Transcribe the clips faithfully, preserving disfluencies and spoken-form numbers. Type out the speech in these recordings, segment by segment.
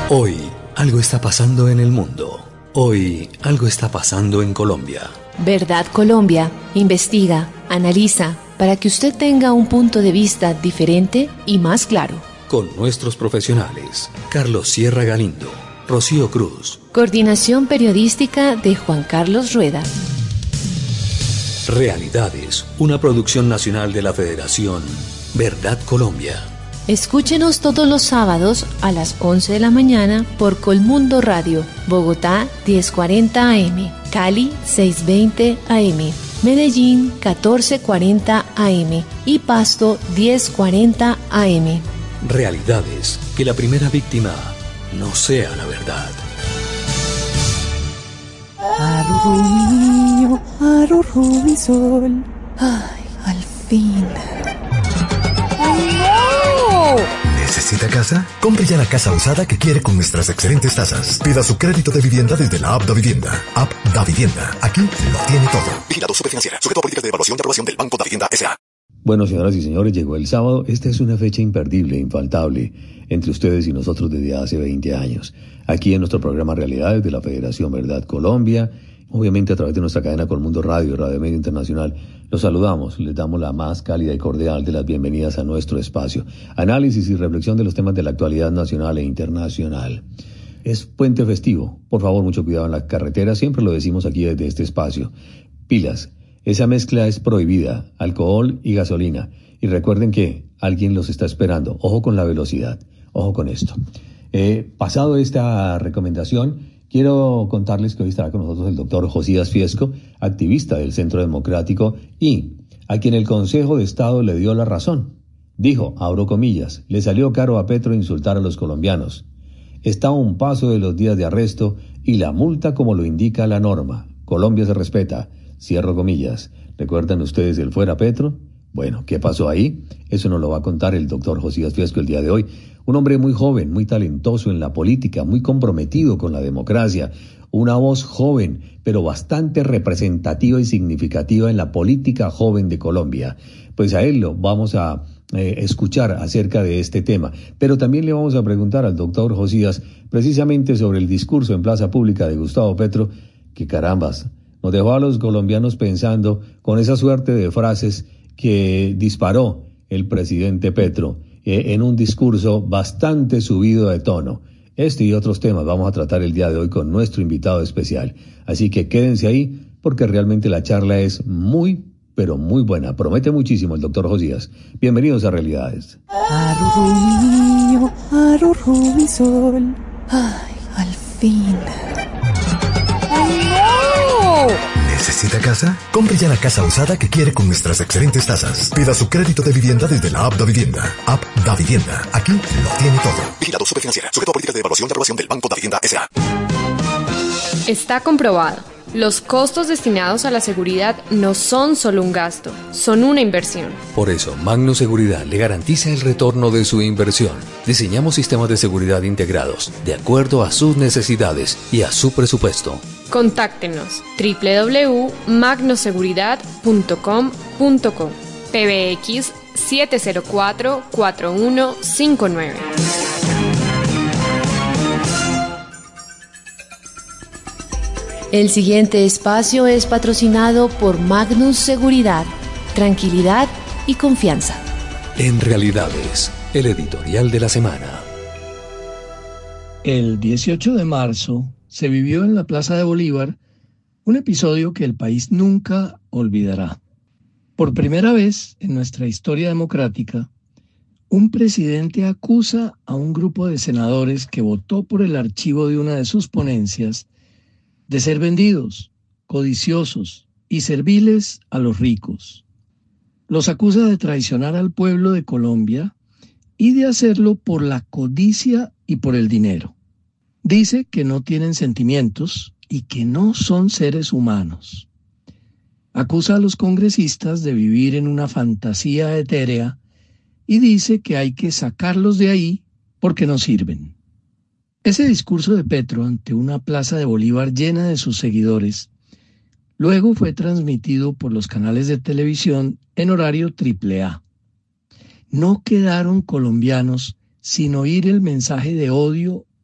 Hoy algo está pasando en el mundo. Hoy algo está pasando en Colombia. Verdad Colombia investiga, analiza, para que usted tenga un punto de vista diferente y más claro. Con nuestros profesionales, Carlos Sierra Galindo, Rocío Cruz. Coordinación periodística de Juan Carlos Rueda. Realidades, una producción nacional de la Federación Verdad Colombia. Escúchenos todos los sábados a las once de la mañana por Colmundo Radio, Bogotá diez cuarenta A M, Cali seiscientos veinte A M, Medellín catorce cuarenta A M y Pasto diez cuarenta A M. Realidades, que la primera víctima no sea la verdad. Arrurú mío, arrurú mi sol. Ay, al fin. ¿Necesita casa? Compre ya la casa usada que quiere con nuestras excelentes tasas. Pida su crédito de vivienda desde la app Da Vivienda. App Da Vivienda. Aquí lo tiene todo. Vigilado Superfinanciera. Sujeto a políticas de evaluación y aprobación del Banco Da Vivienda S A Bueno, señoras y señores, llegó el sábado. Esta es una fecha imperdible, infaltable, entre ustedes y nosotros desde hace veinte años. Aquí en nuestro programa Realidades de la Federación Verdad Colombia, obviamente a través de nuestra cadena Colmundo Radio y Radio Medio Internacional, los saludamos, les damos la más cálida y cordial de las bienvenidas a nuestro espacio. Análisis y reflexión de los temas de la actualidad nacional e internacional. Es puente festivo, por favor, mucho cuidado en la carretera, siempre lo decimos aquí desde este espacio. Pilas, esa mezcla es prohibida, alcohol y gasolina. Y recuerden que alguien los está esperando, ojo con la velocidad, ojo con esto. Eh, pasado esta recomendación, quiero contarles que hoy estará con nosotros el doctor Josías Fiesco, activista del Centro Democrático y a quien el Consejo de Estado le dio la razón. Dijo, abro comillas, le salió caro a Petro insultar a los colombianos. Está a un paso de los días de arresto y la multa como lo indica la norma. Colombia se respeta. Cierro comillas. ¿Recuerdan ustedes el fuera Petro? Bueno, ¿qué pasó ahí? Eso nos lo va a contar el doctor Josías Fiesco el día de hoy. Un hombre muy joven, muy talentoso en la política, muy comprometido con la democracia. Una voz joven, pero bastante representativa y significativa en la política joven de Colombia. Pues a él lo vamos a eh, escuchar acerca de este tema. Pero también le vamos a preguntar al doctor Josías precisamente sobre el discurso en plaza pública de Gustavo Petro, que carambas, nos dejó a los colombianos pensando con esa suerte de frases que disparó el presidente Petro eh, en un discurso bastante subido de tono. Este y otros temas vamos a tratar el día de hoy con nuestro invitado especial. Así que quédense ahí porque realmente la charla es muy, pero muy buena. Promete muchísimo el doctor Josías. Bienvenidos a Realidades. Arrurú mío, arrurú mi sol. Ay, al fin. ¿Necesita casa? Compre ya la casa usada que quiere con nuestras excelentes tasas. Pida su crédito de vivienda desde la app Da Vivienda. App Da Vivienda. Aquí lo tiene todo. Vigilado Superfinanciera. Sujeto a políticas de evaluación y aprobación del Banco Da Vivienda S A Está comprobado. Los costos destinados a la seguridad no son solo un gasto, son una inversión. Por eso, Magno Seguridad le garantiza el retorno de su inversión. Diseñamos sistemas de seguridad integrados, de acuerdo a sus necesidades y a su presupuesto. Contáctenos doble u doble u doble u punto magno seguridad punto com punto co, P B X siete cero cuatro, cuatro uno cinco nueve. El siguiente espacio es patrocinado por Magnus Seguridad, tranquilidad y confianza. En Realidades, el editorial de la semana. El dieciocho de marzo se vivió en la Plaza de Bolívar un episodio que el país nunca olvidará. Por primera vez en nuestra historia democrática, un presidente acusa a un grupo de senadores que votó por el archivo de una de sus ponencias de ser vendidos, codiciosos y serviles a los ricos. Los acusa de traicionar al pueblo de Colombia y de hacerlo por la codicia y por el dinero. Dice que no tienen sentimientos y que no son seres humanos. Acusa a los congresistas de vivir en una fantasía etérea y dice que hay que sacarlos de ahí porque no sirven. Ese discurso de Petro ante una plaza de Bolívar llena de sus seguidores, luego fue transmitido por los canales de televisión en horario triple A. No quedaron colombianos sin oír el mensaje de odio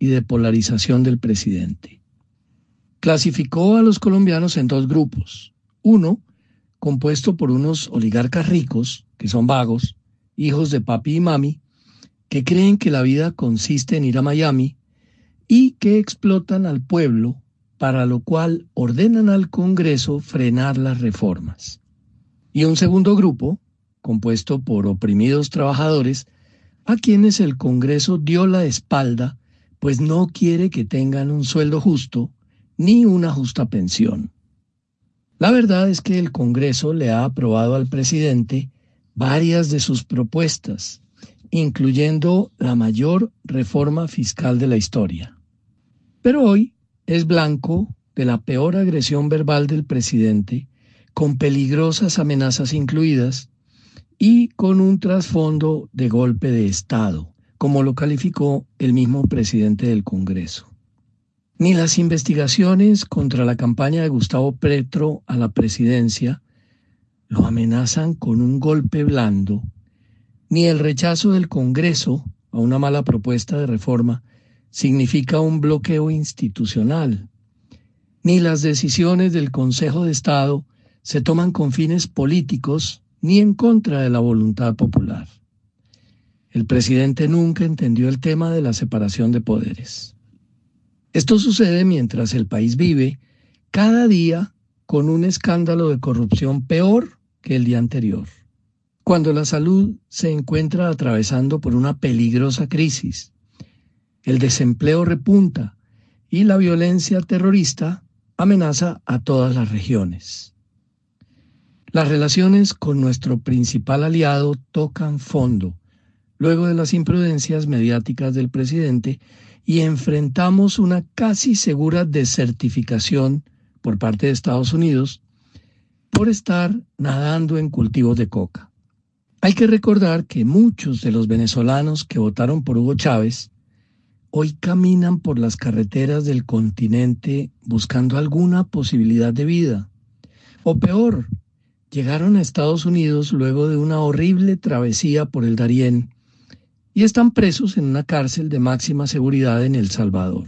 y de polarización del presidente. Clasificó a los colombianos en dos grupos. Uno, compuesto por unos oligarcas ricos, que son vagos, hijos de papi y mami, que creen que la vida consiste en ir a Miami y que explotan al pueblo, para lo cual ordenan al Congreso frenar las reformas. Y un segundo grupo, compuesto por oprimidos trabajadores, a quienes el Congreso dio la espalda, pues no quiere que tengan un sueldo justo ni una justa pensión. La verdad es que el Congreso le ha aprobado al presidente varias de sus propuestas, incluyendo la mayor reforma fiscal de la historia. Pero hoy es blanco de la peor agresión verbal del presidente, con peligrosas amenazas incluidas y con un trasfondo de golpe de Estado, como lo calificó el mismo presidente del Congreso. Ni las investigaciones contra la campaña de Gustavo Petro a la presidencia lo amenazan con un golpe blando, ni el rechazo del Congreso a una mala propuesta de reforma significa un bloqueo institucional, ni las decisiones del Consejo de Estado se toman con fines políticos ni en contra de la voluntad popular. El presidente nunca entendió el tema de la separación de poderes. Esto sucede mientras el país vive cada día con un escándalo de corrupción peor que el día anterior, cuando la salud se encuentra atravesando por una peligrosa crisis, el desempleo repunta y la violencia terrorista amenaza a todas las regiones. Las relaciones con nuestro principal aliado tocan fondo, luego de las imprudencias mediáticas del presidente, y enfrentamos una casi segura desertificación por parte de Estados Unidos por estar nadando en cultivos de coca. Hay que recordar que muchos de los venezolanos que votaron por Hugo Chávez hoy caminan por las carreteras del continente buscando alguna posibilidad de vida. O peor, llegaron a Estados Unidos luego de una horrible travesía por el Darién y están presos en una cárcel de máxima seguridad en El Salvador.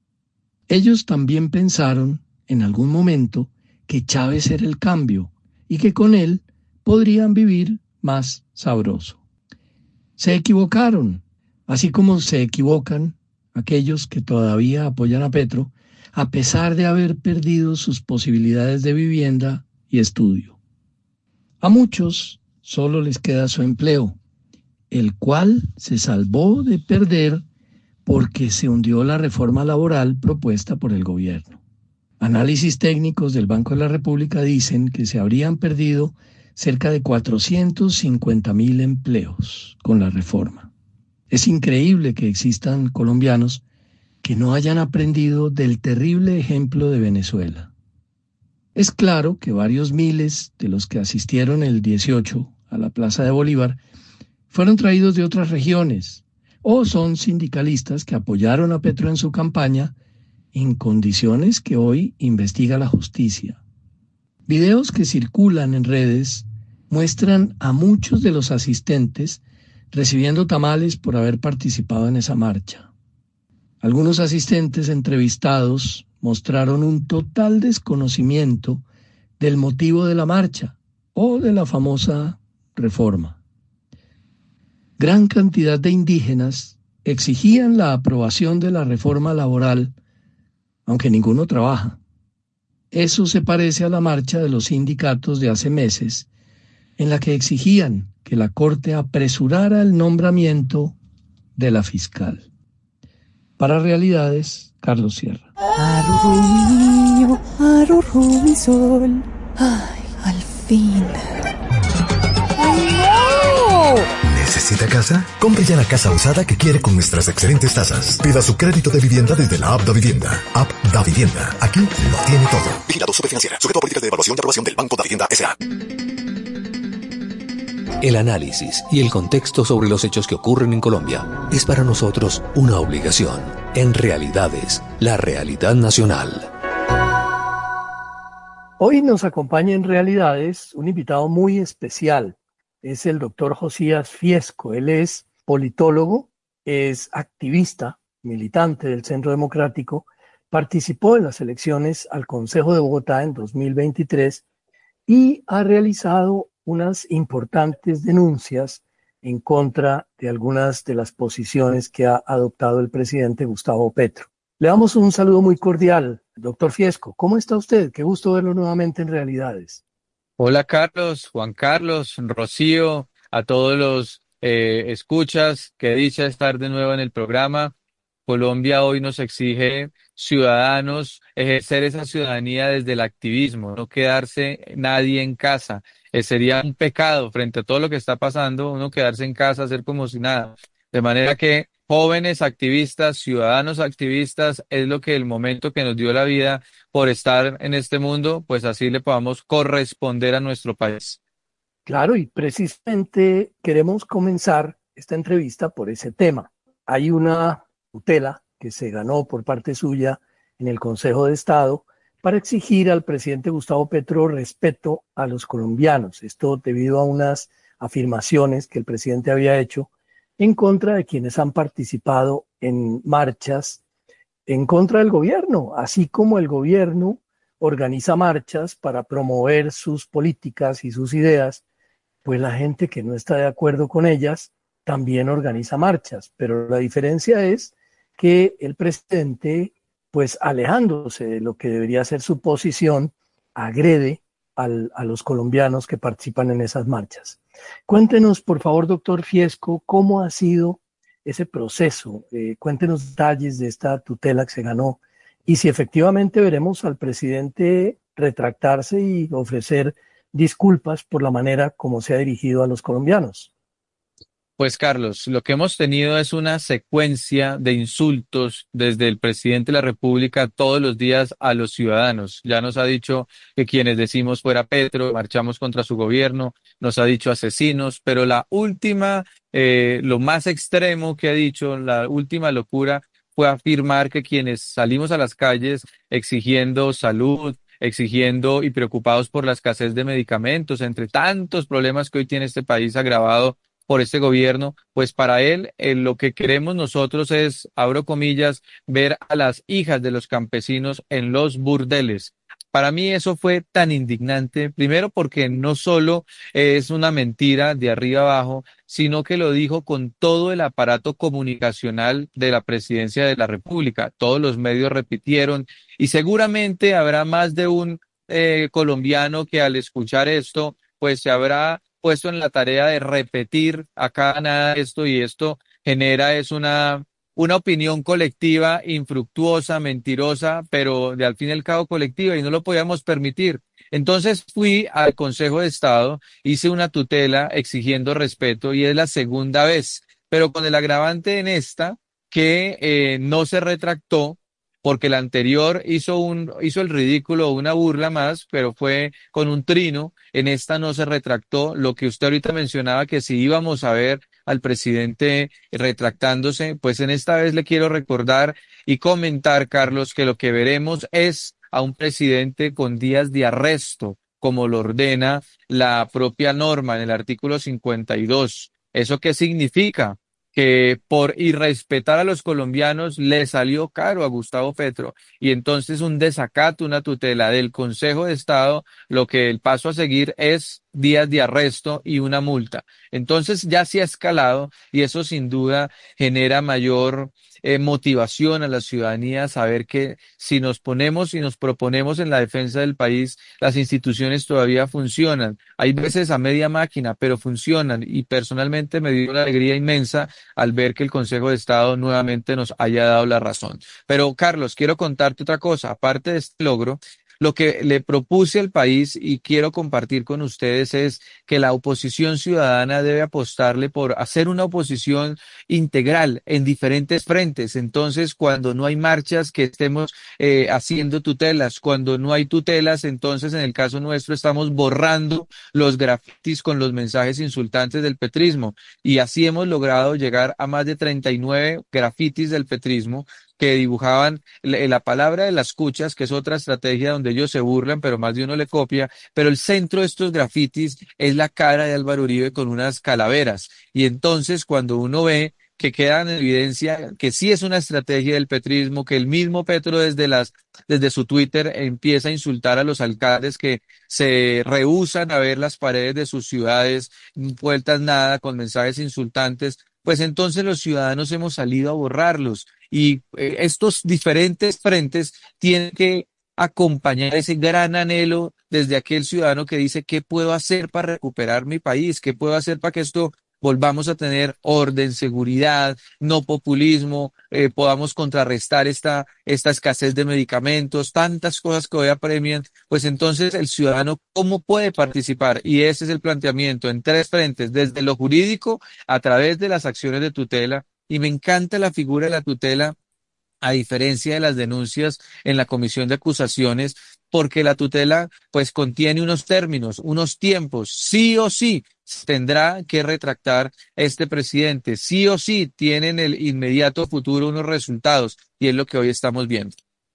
Ellos también pensaron en algún momento que Chávez era el cambio y que con él podrían vivir más sabroso. Se equivocaron, así como se equivocan aquellos que todavía apoyan a Petro, a pesar de haber perdido sus posibilidades de vivienda y estudio. A muchos solo les queda su empleo, el cual se salvó de perder porque se hundió la reforma laboral propuesta por el gobierno. Análisis técnicos del Banco de la República dicen que se habrían perdido cerca de cuatrocientos cincuenta mil empleos con la reforma. Es increíble que existan colombianos que no hayan aprendido del terrible ejemplo de Venezuela. Es claro que varios miles de los que asistieron el dieciocho a la Plaza de Bolívar fueron traídos de otras regiones o son sindicalistas que apoyaron a Petro en su campaña en condiciones que hoy investiga la justicia. Videos que circulan en redes muestran a muchos de los asistentes recibiendo tamales por haber participado en esa marcha. Algunos asistentes entrevistados mostraron un total desconocimiento del motivo de la marcha o de la famosa reforma. Gran cantidad de indígenas exigían la aprobación de la reforma laboral, aunque ninguno trabaja. Eso se parece a la marcha de los sindicatos de hace meses, en la que exigían que la Corte apresurara el nombramiento de la fiscal. Para Realidades, Carlos Sierra. Arurú, mi niño, arurú, mi sol. Ay, al fin. ¿Necesita casa? Compre ya la casa usada que quiere con nuestras excelentes tasas. Pida su crédito de vivienda desde la App Davivienda. App Davivienda. Aquí lo tiene todo. Vigilado Superfinanciera. Sujeto a políticas de evaluación y aprobación del Banco Davivienda S A El análisis y el contexto sobre los hechos que ocurren en Colombia es para nosotros una obligación. En Realidades, la realidad nacional. Hoy nos acompaña en Realidades un invitado muy especial. Es el doctor Josías Fiesco. Él es politólogo, es activista militante del Centro Democrático, participó en las elecciones al Consejo de Bogotá en dos mil veintitrés y ha realizado unas importantes denuncias en contra de algunas de las posiciones que ha adoptado el presidente Gustavo Petro. Le damos un saludo muy cordial, doctor Fiesco. ¿Cómo está usted? Qué gusto verlo nuevamente en Realidades. Hola Carlos, Juan Carlos, Rocío, a todos los eh, escuchas, qué dicha estar de nuevo en el programa. Colombia hoy nos exige ciudadanos ejercer esa ciudadanía desde el activismo, no quedarse nadie en casa. Eh, sería un pecado frente a todo lo que está pasando, uno quedarse en casa, hacer como si nada. De manera que jóvenes activistas, ciudadanos activistas, es lo que el momento que nos dio la vida por estar en este mundo, pues así le podamos corresponder a nuestro país. Claro, y precisamente queremos comenzar esta entrevista por ese tema. Hay una tutela que se ganó por parte suya en el Consejo de Estado para exigir al presidente Gustavo Petro respeto a los colombianos. Esto debido a unas afirmaciones que el presidente había hecho en contra de quienes han participado en marchas en contra del gobierno, así como el gobierno organiza marchas para promover sus políticas y sus ideas, pues la gente que no está de acuerdo con ellas también organiza marchas. Pero la diferencia es que el presidente, pues alejándose de lo que debería ser su posición, agrede al, a los colombianos que participan en esas marchas. Cuéntenos, por favor, doctor Fiesco, cómo ha sido ese proceso. Eh, cuéntenos detalles de esta tutela que se ganó y si efectivamente veremos al presidente retractarse y ofrecer disculpas por la manera como se ha dirigido a los colombianos. Pues Carlos, lo que hemos tenido es una secuencia de insultos desde el presidente de la República todos los días a los ciudadanos. Ya nos ha dicho que quienes decimos fuera Petro, marchamos contra su gobierno, nos ha dicho asesinos, pero la última, eh, lo más extremo que ha dicho, la última locura fue afirmar que quienes salimos a las calles exigiendo salud, exigiendo y preocupados por la escasez de medicamentos, entre tantos problemas que hoy tiene este país agravado por este gobierno, pues para él eh, lo que queremos nosotros es, abro comillas, ver a las hijas de los campesinos en los burdeles. Para mí eso fue tan indignante, primero porque no solo es una mentira de arriba abajo, sino que lo dijo con todo el aparato comunicacional de la Presidencia de la República. Todos los medios repitieron y seguramente habrá más de un eh, colombiano que al escuchar esto, pues se habrá puesto en la tarea de repetir acá nada esto y esto genera es una, una opinión colectiva infructuosa, mentirosa, pero de al fin y al cabo colectiva y no lo podíamos permitir. Entonces fui al Consejo de Estado, hice una tutela exigiendo respeto y es la segunda vez, pero con el agravante en esta que eh, no se retractó porque la anterior hizo un hizo el ridículo, una burla más, pero fue con un trino. En esta no se retractó. Lo que usted ahorita mencionaba, que si íbamos a ver al presidente retractándose, pues en esta vez le quiero recordar y comentar, Carlos, que lo que veremos es a un presidente con días de arresto, como lo ordena la propia norma en el artículo cincuenta y dos. ¿Eso qué significa? Que por irrespetar a los colombianos le salió caro a Gustavo Petro y entonces un desacato, una tutela del Consejo de Estado, lo que el paso a seguir es días de arresto y una multa. Entonces ya se ha escalado y eso sin duda genera mayor eh, motivación a la ciudadanía a saber que si nos ponemos y nos proponemos en la defensa del país, las instituciones todavía funcionan. Hay veces a media máquina, pero funcionan y personalmente me dio una alegría inmensa al ver que el Consejo de Estado nuevamente nos haya dado la razón. Pero Carlos, quiero contarte otra cosa, aparte de este logro. Lo que le propuse al país y quiero compartir con ustedes es que la oposición ciudadana debe apostarle por hacer una oposición integral en diferentes frentes. Entonces, cuando no hay marchas, que estemos eh, haciendo tutelas. Cuando no hay tutelas, entonces en el caso nuestro estamos borrando los grafitis con los mensajes insultantes del petrismo. Y así hemos logrado llegar a más de treinta y nueve grafitis del petrismo que dibujaban la palabra de las cuchas, que es otra estrategia donde ellos se burlan, pero más de uno le copia, pero el centro de estos grafitis es la cara de Álvaro Uribe con unas calaveras. Y entonces cuando uno ve que quedan en evidencia que sí es una estrategia del petrismo, que el mismo Petro desde las, desde su Twitter empieza a insultar a los alcaldes que se rehúsan a ver las paredes de sus ciudades vueltas nada con mensajes insultantes, pues entonces los ciudadanos hemos salido a borrarlos y eh, estos diferentes frentes tienen que acompañar ese gran anhelo desde aquel ciudadano que dice, ¿qué puedo hacer para recuperar mi país? ¿Qué puedo hacer para que esto volvamos a tener orden, seguridad, no populismo, eh, podamos contrarrestar esta, esta escasez de medicamentos, tantas cosas que hoy apremian? Pues entonces el ciudadano, ¿cómo puede participar? Y ese es el planteamiento en tres frentes, desde lo jurídico, a través de las acciones de tutela, y me encanta la figura de la tutela a diferencia de las denuncias en la comisión de acusaciones, porque la tutela pues contiene unos términos, unos tiempos, sí o sí tendrá que retractar este presidente, sí o sí tienen el inmediato futuro unos resultados, y es lo que hoy estamos viendo.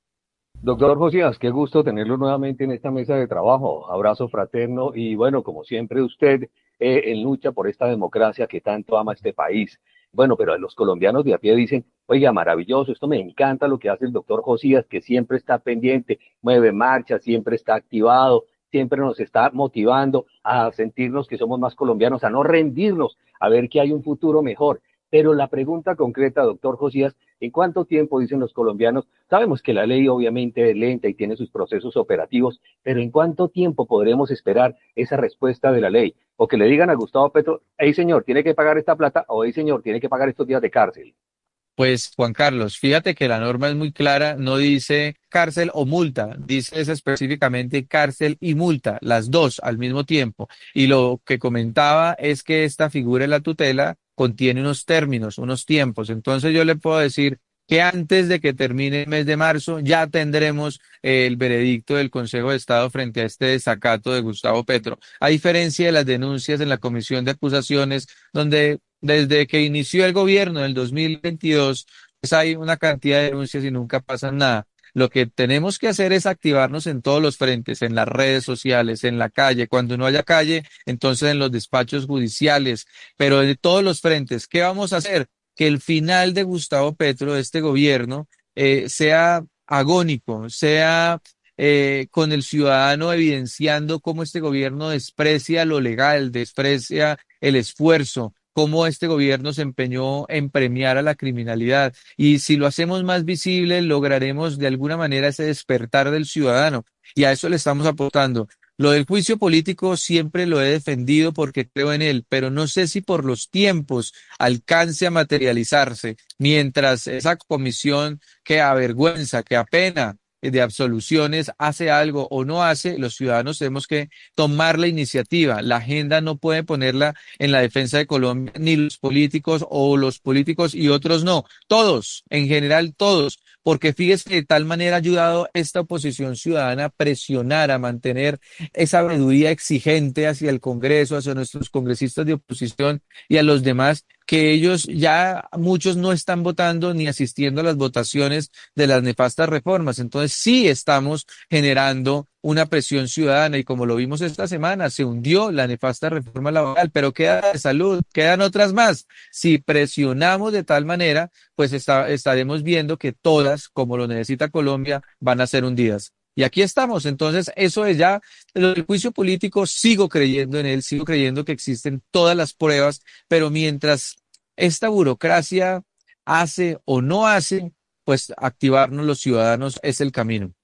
Doctor Josías, qué gusto tenerlo nuevamente en esta mesa de trabajo. Abrazo fraterno y bueno, como siempre usted eh, en lucha por esta democracia que tanto ama este país. Bueno, pero los colombianos de a pie dicen, oiga, maravilloso, esto me encanta lo que hace el doctor Josías, que siempre está pendiente, mueve marcha, siempre está activado, siempre nos está motivando a sentirnos que somos más colombianos, a no rendirnos, a ver que hay un futuro mejor. Pero la pregunta concreta, doctor Josías, ¿en cuánto tiempo, dicen los colombianos? Sabemos que la ley obviamente es lenta y tiene sus procesos operativos, pero ¿en cuánto tiempo podremos esperar esa respuesta de la ley? O que le digan a Gustavo Petro, hey señor, tiene que pagar esta plata, o hey señor, tiene que pagar estos días de cárcel. Pues Juan Carlos, fíjate que la norma es muy clara, no dice cárcel o multa, dice es específicamente cárcel y multa, las dos al mismo tiempo. Y lo que comentaba es que esta figura de la tutela contiene unos términos, unos tiempos. Entonces yo le puedo decir que antes de que termine el mes de marzo ya tendremos eh, el veredicto del Consejo de Estado frente a este desacato de Gustavo Petro. A diferencia de las denuncias en la Comisión de Acusaciones, donde desde que inició el gobierno en el dos mil veintidós, pues hay una cantidad de denuncias y nunca pasa nada. Lo que tenemos que hacer es activarnos en todos los frentes, en las redes sociales, en la calle. Cuando no haya calle, entonces en los despachos judiciales, pero de todos los frentes. ¿Qué vamos a hacer? Que el final de Gustavo Petro, de este gobierno, eh, sea agónico, sea eh, con el ciudadano evidenciando cómo este gobierno desprecia lo legal, desprecia el esfuerzo, cómo este gobierno se empeñó en premiar a la criminalidad. Y si lo hacemos más visible, lograremos de alguna manera ese despertar del ciudadano. Y a eso le estamos aportando. Lo del juicio político siempre lo he defendido porque creo en él, pero no sé si por los tiempos alcance a materializarse, mientras esa comisión que avergüenza, que apena de absoluciones hace algo o no hace, los ciudadanos tenemos que tomar la iniciativa. La agenda no puede ponerla en la defensa de Colombia, ni los políticos o los políticos y otros no. Todos, en general todos, porque fíjese que de tal manera ha ayudado esta oposición ciudadana a presionar, a mantener esa veeduría exigente hacia el Congreso, hacia nuestros congresistas de oposición y a los demás, que ellos ya muchos no están votando ni asistiendo a las votaciones de las nefastas reformas. Entonces sí estamos generando una presión ciudadana y como lo vimos esta semana, se hundió la nefasta reforma laboral, pero queda de salud, quedan otras más. Si presionamos de tal manera, pues está, estaremos viendo que todas, como lo necesita Colombia, van a ser hundidas. Y aquí estamos. Entonces, eso es ya el juicio político, sigo creyendo en él, sigo creyendo que existen todas las pruebas, pero mientras esta burocracia hace o no hace, pues activarnos los ciudadanos es el camino.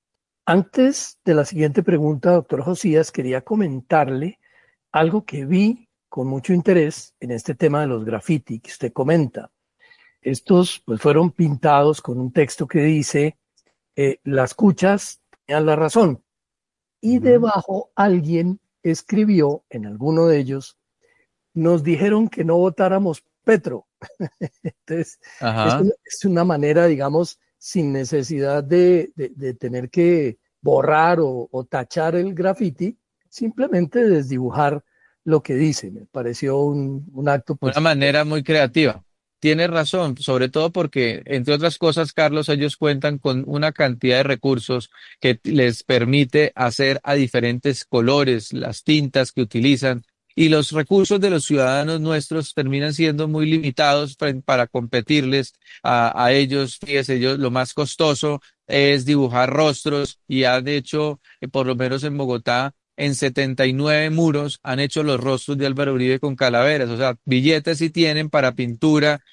Antes de la siguiente pregunta, doctor Josías, quería comentarle algo que vi con mucho interés en este tema de los graffiti que usted comenta. Estos pues fueron pintados con un texto que dice eh, las cuchas tenían la razón y debajo alguien escribió en alguno de ellos, nos dijeron que no votáramos Petro. Entonces, es una, es una manera, digamos, sin necesidad de, de, de tener que borrar o, o tachar el graffiti, simplemente desdibujar lo que dice. Me pareció un, un acto... Pues, una manera muy creativa. Tienes razón, sobre todo porque, entre otras cosas, Carlos, ellos cuentan con una cantidad de recursos que les permite hacer a diferentes colores las tintas que utilizan. y los recursos de los ciudadanos nuestros terminan siendo muy limitados para, para competirles a, a ellos. Fíjese, ellos lo más costoso es dibujar rostros y han hecho, eh, por lo menos en Bogotá, en setenta y nueve muros han hecho los rostros de Álvaro Uribe con calaveras, o sea, billetes sí tienen para pintura,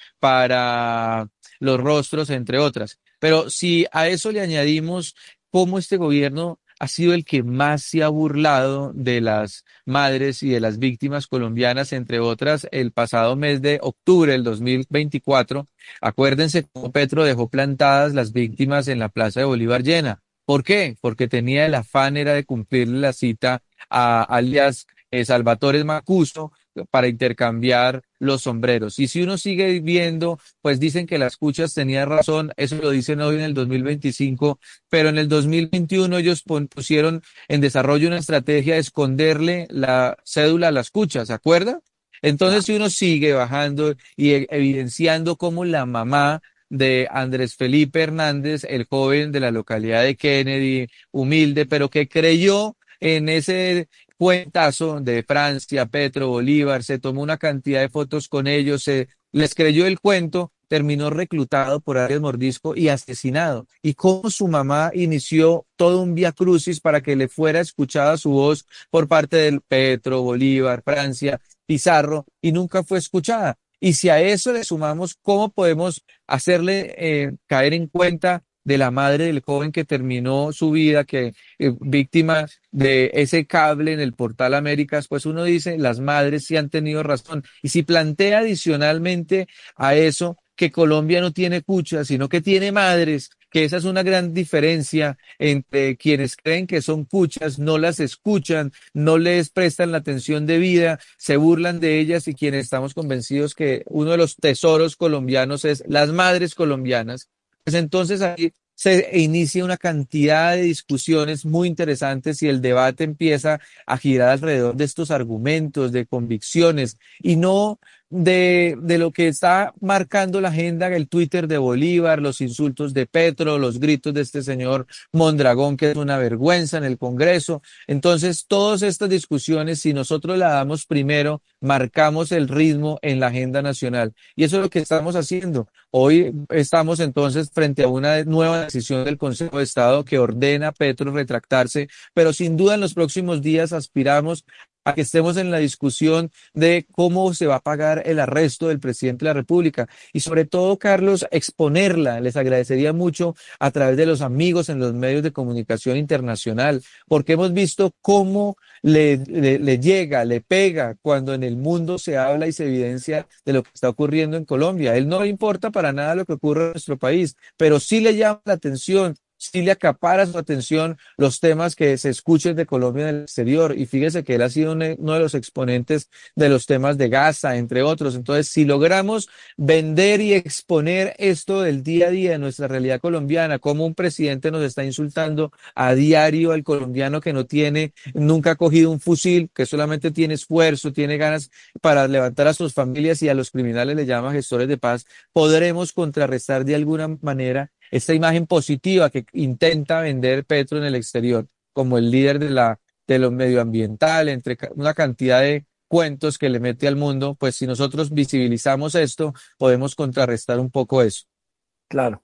para los rostros, entre otras. Pero si a eso le añadimos cómo este gobierno ha sido el que más se ha burlado de las madres y de las víctimas colombianas, entre otras, el pasado mes de octubre del dos mil veinticuatro, acuérdense cómo Petro dejó plantadas las víctimas en la Plaza de Bolívar llena. ¿Por qué? Porque tenía el afán era de cumplirle la cita a alias eh, Salvatore Macuso para intercambiar los sombreros. Y si uno sigue viendo, pues dicen que las cuchas tenían razón, eso lo dicen hoy en el dos mil veinticinco, pero en el dos mil veintiuno ellos pusieron en desarrollo una estrategia de esconderle la cédula a las cuchas, ¿se acuerda? Entonces, si uno sigue bajando y e- evidenciando cómo la mamá de Andrés Felipe Hernández, el joven de la localidad de Kennedy, humilde, pero que creyó en ese cuentazo de Francia, Petro, Bolívar, se tomó una cantidad de fotos con ellos, se les creyó el cuento, terminó reclutado por Arias Mordisco y asesinado. Y cómo su mamá inició todo un vía crucis para que le fuera escuchada su voz por parte del Petro, Bolívar, Francia, Pizarro, y nunca fue escuchada. Y si a eso le sumamos cómo podemos hacerle eh, caer en cuenta de la madre del joven que terminó su vida, que eh, víctima de ese cable en el Portal Américas, pues uno dice, las madres sí han tenido razón. Y si plantea adicionalmente a eso que Colombia no tiene cuchas, sino que tiene madres, que esa es una gran diferencia entre quienes creen que son cuchas, no las escuchan, no les prestan la atención debida, se burlan de ellas, y quienes estamos convencidos que uno de los tesoros colombianos es las madres colombianas, pues entonces ahí se inicia una cantidad de discusiones muy interesantes y el debate empieza a girar alrededor de estos argumentos, de convicciones, y no de, de lo que está marcando la agenda, el Twitter de Bolívar, los insultos de Petro, los gritos de este señor Mondragón, que es una vergüenza en el Congreso. Entonces, todas estas discusiones, si nosotros la damos primero, marcamos el ritmo en la agenda nacional. Y eso es lo que estamos haciendo. Hoy estamos entonces frente a una nueva decisión del Consejo de Estado que ordena a Petro retractarse, pero sin duda en los próximos días aspiramos a que estemos en la discusión de cómo se va a pagar el arresto del presidente de la República y sobre todo, Carlos, exponerla. Les agradecería mucho a través de los amigos en los medios de comunicación internacional, porque hemos visto cómo le, le, le llega, le pega cuando en el mundo se habla y se evidencia de lo que está ocurriendo en Colombia. A él no le importa para nada lo que ocurre en nuestro país, pero sí le llama la atención, sí le acapara su atención los temas que se escuchen de Colombia en el exterior. Y fíjese que él ha sido uno de los exponentes de los temas de Gaza, entre otros. Entonces, si logramos vender y exponer esto del día a día de nuestra realidad colombiana, cómo un presidente nos está insultando a diario al colombiano que no tiene, nunca ha cogido un fusil, que solamente tiene esfuerzo, tiene ganas para levantar a sus familias, y a los criminales le llama gestores de paz, podremos contrarrestar de alguna manera esta imagen positiva que intenta vender Petro en el exterior como el líder de la de lo medioambiental, entre una cantidad de cuentos que le mete al mundo. Pues si nosotros visibilizamos esto, podemos contrarrestar un poco eso. Claro.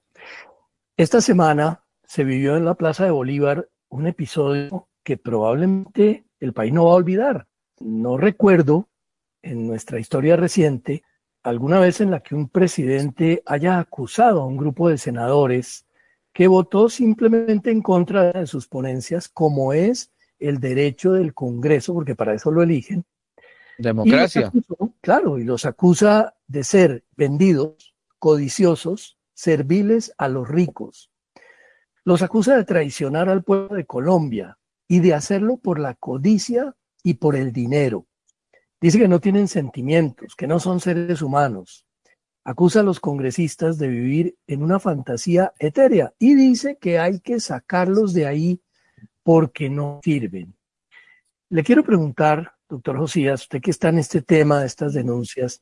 Esta semana se vivió en la Plaza de Bolívar un episodio que probablemente el país no va a olvidar. No recuerdo en nuestra historia reciente alguna vez en la que un presidente haya acusado a un grupo de senadores que votó simplemente en contra de sus ponencias, como es el derecho del Congreso, porque para eso lo eligen. Democracia. Y los acusó, claro, y los acusa de ser vendidos, codiciosos, serviles a los ricos. Los acusa de traicionar al pueblo de Colombia y de hacerlo por la codicia y por el dinero. Dice que no tienen sentimientos, que no son seres humanos. Acusa a los congresistas de vivir en una fantasía etérea y dice que hay que sacarlos de ahí porque no sirven. Le quiero preguntar, doctor Josías, usted que está en este tema de estas denuncias,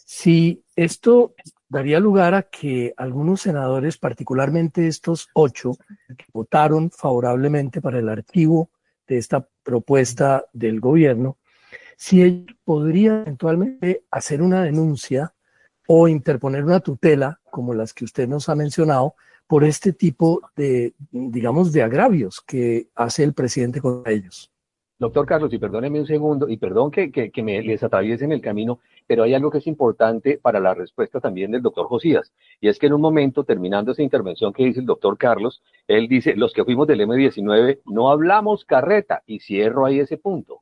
si esto daría lugar a que algunos senadores, particularmente estos ocho, que votaron favorablemente para el archivo de esta propuesta del gobierno, si ellos podrían eventualmente hacer una denuncia o interponer una tutela, como las que usted nos ha mencionado, por este tipo de, digamos, de agravios que hace el presidente contra ellos. Doctor Carlos, y perdóneme un segundo, y perdón que, que, que me les atraviese en el camino, pero hay algo que es importante para la respuesta también del doctor Josías, y es que en un momento, terminando esa intervención que dice el doctor Carlos, él dice, los que fuimos del eme diecinueve no hablamos carreta, y cierro ahí ese punto.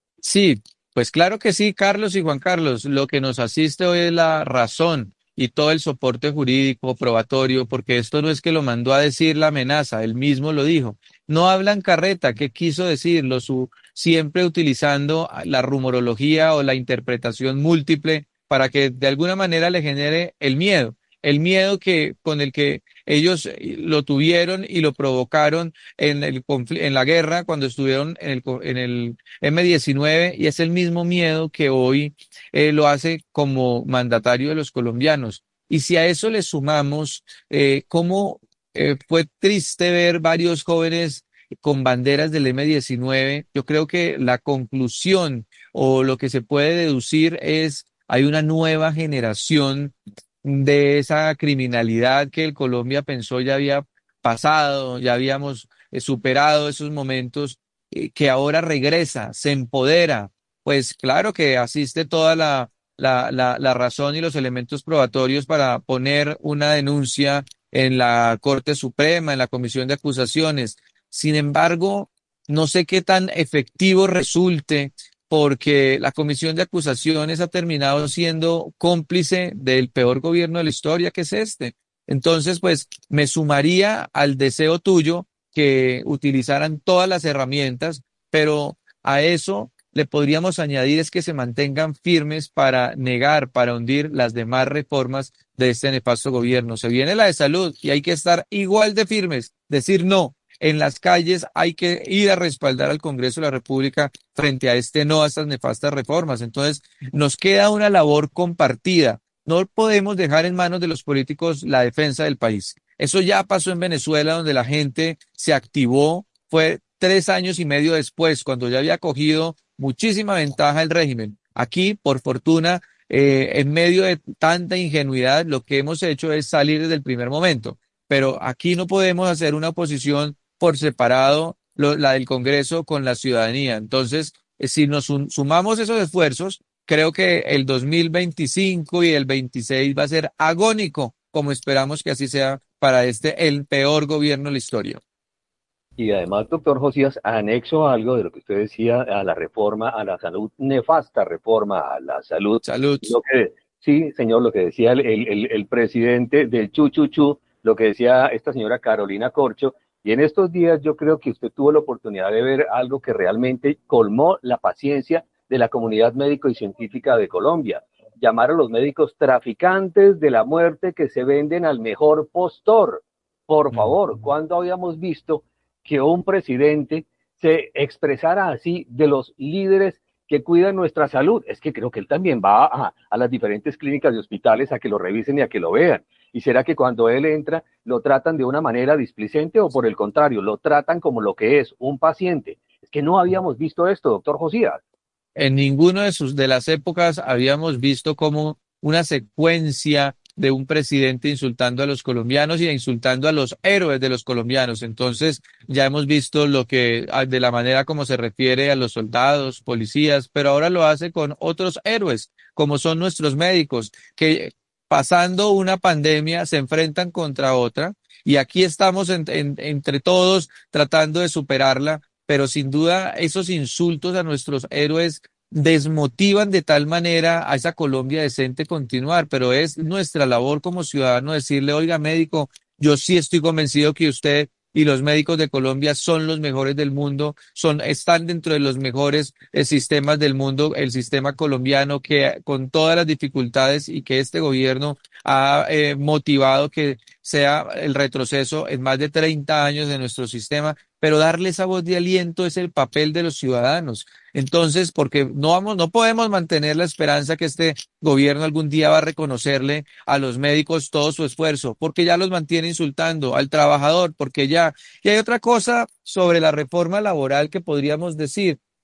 Sí, pues claro que sí, Carlos y Juan Carlos. Lo que nos asiste hoy es la razón y todo el soporte jurídico, probatorio, porque esto no es que lo mandó a decir la amenaza, él mismo lo dijo. No hablan carreta, ¿qué quiso decir? Lo su, siempre utilizando la rumorología o la interpretación múltiple para que de alguna manera le genere el miedo. El miedo que, con el que ellos lo tuvieron y lo provocaron en el confl- en la guerra cuando estuvieron en el, co- en el eme diecinueve, y es el mismo miedo que hoy eh, lo hace como mandatario de los colombianos. Y si a eso le sumamos eh, cómo eh, fue triste ver varios jóvenes con banderas del eme diecinueve, yo creo que la conclusión o lo que se puede deducir es hay una nueva generación de esa criminalidad que el Colombia pensó ya había pasado, ya habíamos eh, superado esos momentos, eh, que ahora regresa, se empodera. Pues claro que asiste toda la, la, la, la razón y los elementos probatorios para poner una denuncia en la Corte Suprema, en la Comisión de Acusaciones. Sin embargo, no sé qué tan efectivo resulte porque la Comisión de Acusaciones ha terminado siendo cómplice del peor gobierno de la historia, que es este. Entonces, pues me sumaría al deseo tuyo que utilizaran todas las herramientas, pero a eso le podríamos añadir es que se mantengan firmes para negar, para hundir las demás reformas de este nefasto gobierno. Se viene la de salud y hay que estar igual de firmes, decir no. En las calles hay que ir a respaldar al Congreso de la República frente a este no, a estas nefastas reformas. Entonces, nos queda una labor compartida. No podemos dejar en manos de los políticos la defensa del país. Eso ya pasó en Venezuela, donde la gente se activó. Fue tres años y medio después, cuando ya había cogido muchísima ventaja el régimen. Aquí, por fortuna, eh, en medio de tanta ingenuidad, lo que hemos hecho es salir desde el primer momento. Pero aquí no podemos hacer una oposición por separado, lo, la del Congreso con la ciudadanía. Entonces, eh, si nos un, sumamos esos esfuerzos, creo que el dos mil veinticinco y el veintiséis va a ser agónico, como esperamos que así sea para este, el peor gobierno de la historia. Y además, doctor Josías, anexo algo de lo que usted decía a la reforma, a la salud, nefasta reforma a la salud. Salud. Lo que, sí, señor, lo que decía el, el, el presidente del Chuchuchu, lo que decía esta señora Carolina Corcho, y en estos días yo creo que usted tuvo la oportunidad de ver algo que realmente colmó la paciencia de la comunidad médico y científica de Colombia. Llamar a los médicos traficantes de la muerte que se venden al mejor postor. Por favor, ¿cuándo habíamos visto que un presidente se expresara así de los líderes que cuidan nuestra salud? Es que creo que él también va a, a las diferentes clínicas y hospitales a que lo revisen y a que lo vean. ¿Y será que cuando él entra lo tratan de una manera displicente o por el contrario, lo tratan como lo que es, un paciente? Es que no habíamos visto esto, doctor Josías. En ninguna de sus de las épocas habíamos visto como una secuencia de un presidente insultando a los colombianos y insultando a los héroes de los colombianos. Entonces, ya hemos visto lo que, de la manera como se refiere a los soldados, policías, pero ahora lo hace con otros héroes, como son nuestros médicos, que pasando una pandemia se enfrentan contra otra, y aquí estamos en, en, entre todos tratando de superarla, pero sin duda esos insultos a nuestros héroes desmotivan de tal manera a esa Colombia decente continuar, pero es nuestra labor como ciudadanos decirle, oiga, médico, yo sí estoy convencido que usted y los médicos de Colombia son los mejores del mundo, son, están dentro de los mejores eh, sistemas del mundo, el sistema colombiano que con todas las dificultades y que este gobierno ha eh, motivado que sea el retroceso en más de treinta años de nuestro sistema, pero darle esa voz de aliento es el papel de los ciudadanos. Entonces, porque no vamos, no podemos mantener la esperanza que este gobierno algún día va a reconocerle a los médicos todo su esfuerzo, porque ya los mantiene insultando, al trabajador, porque ya. Y hay otra cosa sobre la reforma laboral que podríamos decir.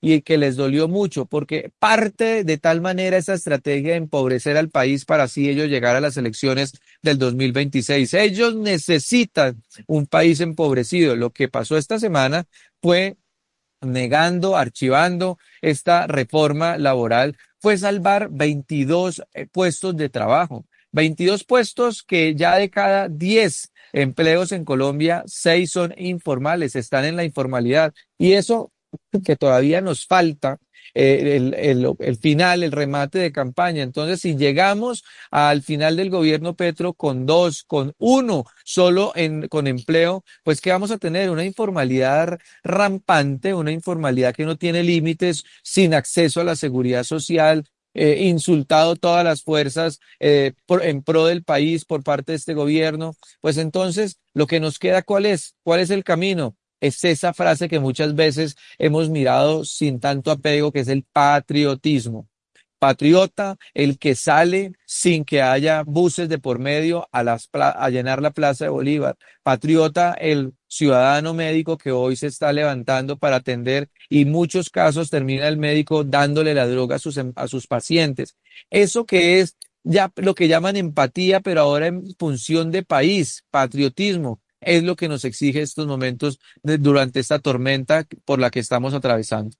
y que les dolió mucho, porque parte de tal manera esa estrategia de empobrecer al país para así ellos llegar a las elecciones del dos mil veintiséis. Ellos necesitan un país empobrecido. Lo que pasó esta semana fue negando, archivando esta reforma laboral, fue salvar veintidós eh, puestos de trabajo. veintidós puestos que ya de cada diez empleos en Colombia, seis son informales, están en la informalidad. Y eso que todavía nos falta, eh, el, el, el final, el remate de campaña. Entonces, si llegamos al final del gobierno Petro con dos, con uno solo en, con empleo, pues ¿qué vamos a tener? Una informalidad rampante, una informalidad que no tiene límites, sin acceso a la seguridad social, eh, insultado todas las fuerzas eh, por, en pro del país por parte de este gobierno. Pues entonces, lo que nos queda, ¿cuál es? ¿Cuál es el camino? Es esa frase que muchas veces hemos mirado sin tanto apego, que es el patriotismo. Patriota, el que sale sin que haya buses de por medio a, las, a llenar la Plaza de Bolívar. Patriota, el ciudadano médico que hoy se está levantando para atender y en muchos casos termina el médico dándole la droga a sus, a sus pacientes. Eso que es ya lo que llaman empatía, pero ahora en función de país, patriotismo. Es lo que nos exige estos momentos de, durante esta tormenta por la que estamos atravesando.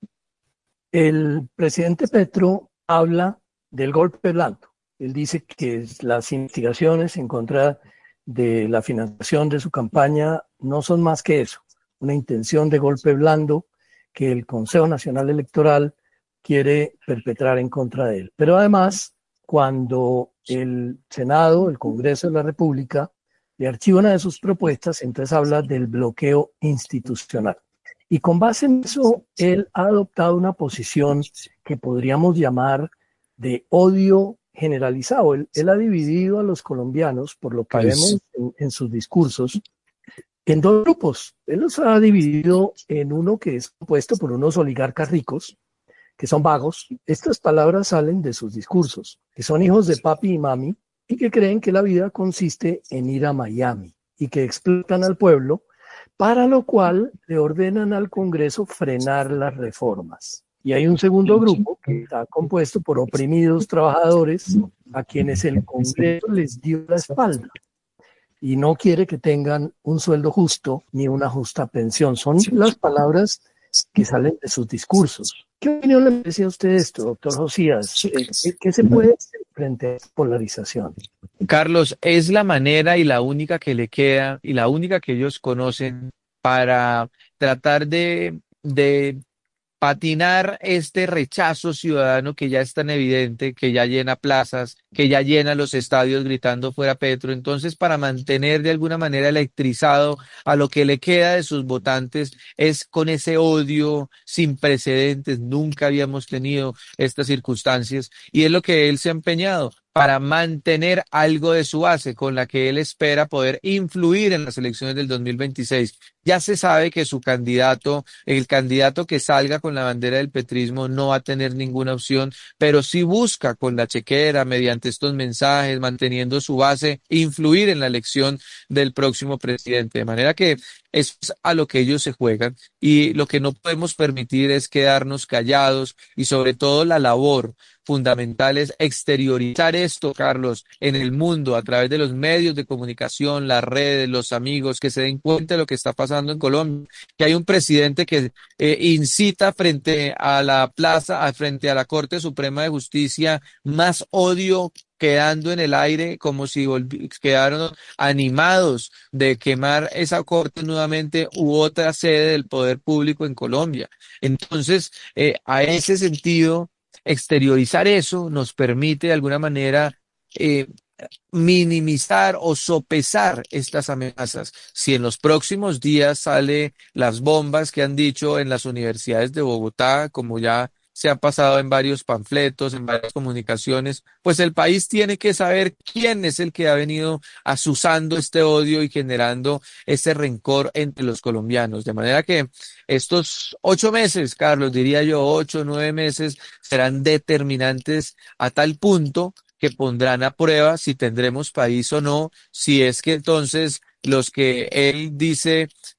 El presidente Petro habla del golpe blando. Él dice que las investigaciones en contra de la financiación de su campaña no son más que eso, una intención de golpe blando que el Consejo Nacional Electoral quiere perpetrar en contra de él. Pero además, cuando el Senado, el Congreso de la República, le archiva una de sus propuestas, entonces habla del bloqueo institucional. Y con base en eso, él ha adoptado una posición que podríamos llamar de odio generalizado. Él, él ha dividido a los colombianos, por lo que Ay, vemos en, en sus discursos, en dos grupos. Él los ha dividido en uno que es compuesto por unos oligarcas ricos, que son vagos. Estas palabras salen de sus discursos, que son hijos de papi y mami, y que creen que la vida consiste en ir a Miami y que explotan al pueblo, para lo cual le ordenan al Congreso frenar las reformas. Y hay un segundo grupo que está compuesto por oprimidos trabajadores a quienes el Congreso les dio la espalda y no quiere que tengan un sueldo justo ni una justa pensión. Son las palabras que salen de sus discursos. ¿Qué opinión le merece a usted esto, doctor Josías? ¿Qué se puede hacer frente a esta polarización? Carlos, es la manera y la única que le queda y la única que ellos conocen para tratar de, de patinar este rechazo ciudadano que ya es tan evidente, que ya llena plazas, que ya llena los estadios gritando fuera Petro. Entonces, para mantener de alguna manera electrizado a lo que le queda de sus votantes, es con ese odio sin precedentes. Nunca habíamos tenido estas circunstancias y es lo que él se ha empeñado para mantener algo de su base con la que él espera poder influir en las elecciones del dos mil veintiséis. Ya se sabe que su candidato, el candidato que salga con la bandera del petrismo no va a tener ninguna opción, pero sí busca con la chequera, mediante estos mensajes, manteniendo su base, influir en la elección del próximo presidente. De manera que eso es a lo que ellos se juegan y lo que no podemos permitir es quedarnos callados y sobre todo la labor fundamental es exteriorizar esto, Carlos, en el mundo a través de los medios de comunicación, las redes, los amigos, que se den cuenta de lo que está pasando en Colombia, que hay un presidente que eh, incita frente a la plaza, frente a la Corte Suprema de Justicia, más odio quedando en el aire, como si quedaron animados de quemar esa corte nuevamente u otra sede del poder público en Colombia. Entonces, eh, a ese sentido, exteriorizar eso nos permite de alguna manera eh, minimizar o sopesar estas amenazas. Si en los próximos días sale las bombas que han dicho en las universidades de Bogotá, como ya se ha pasado en varios panfletos, en varias comunicaciones, pues el país tiene que saber quién es el que ha venido azuzando este odio y generando ese rencor entre los colombianos. De manera que estos ocho meses, Carlos, diría yo, ocho, nueve meses, serán determinantes a tal punto que pondrán a prueba si tendremos país o no, si es que entonces los que él dice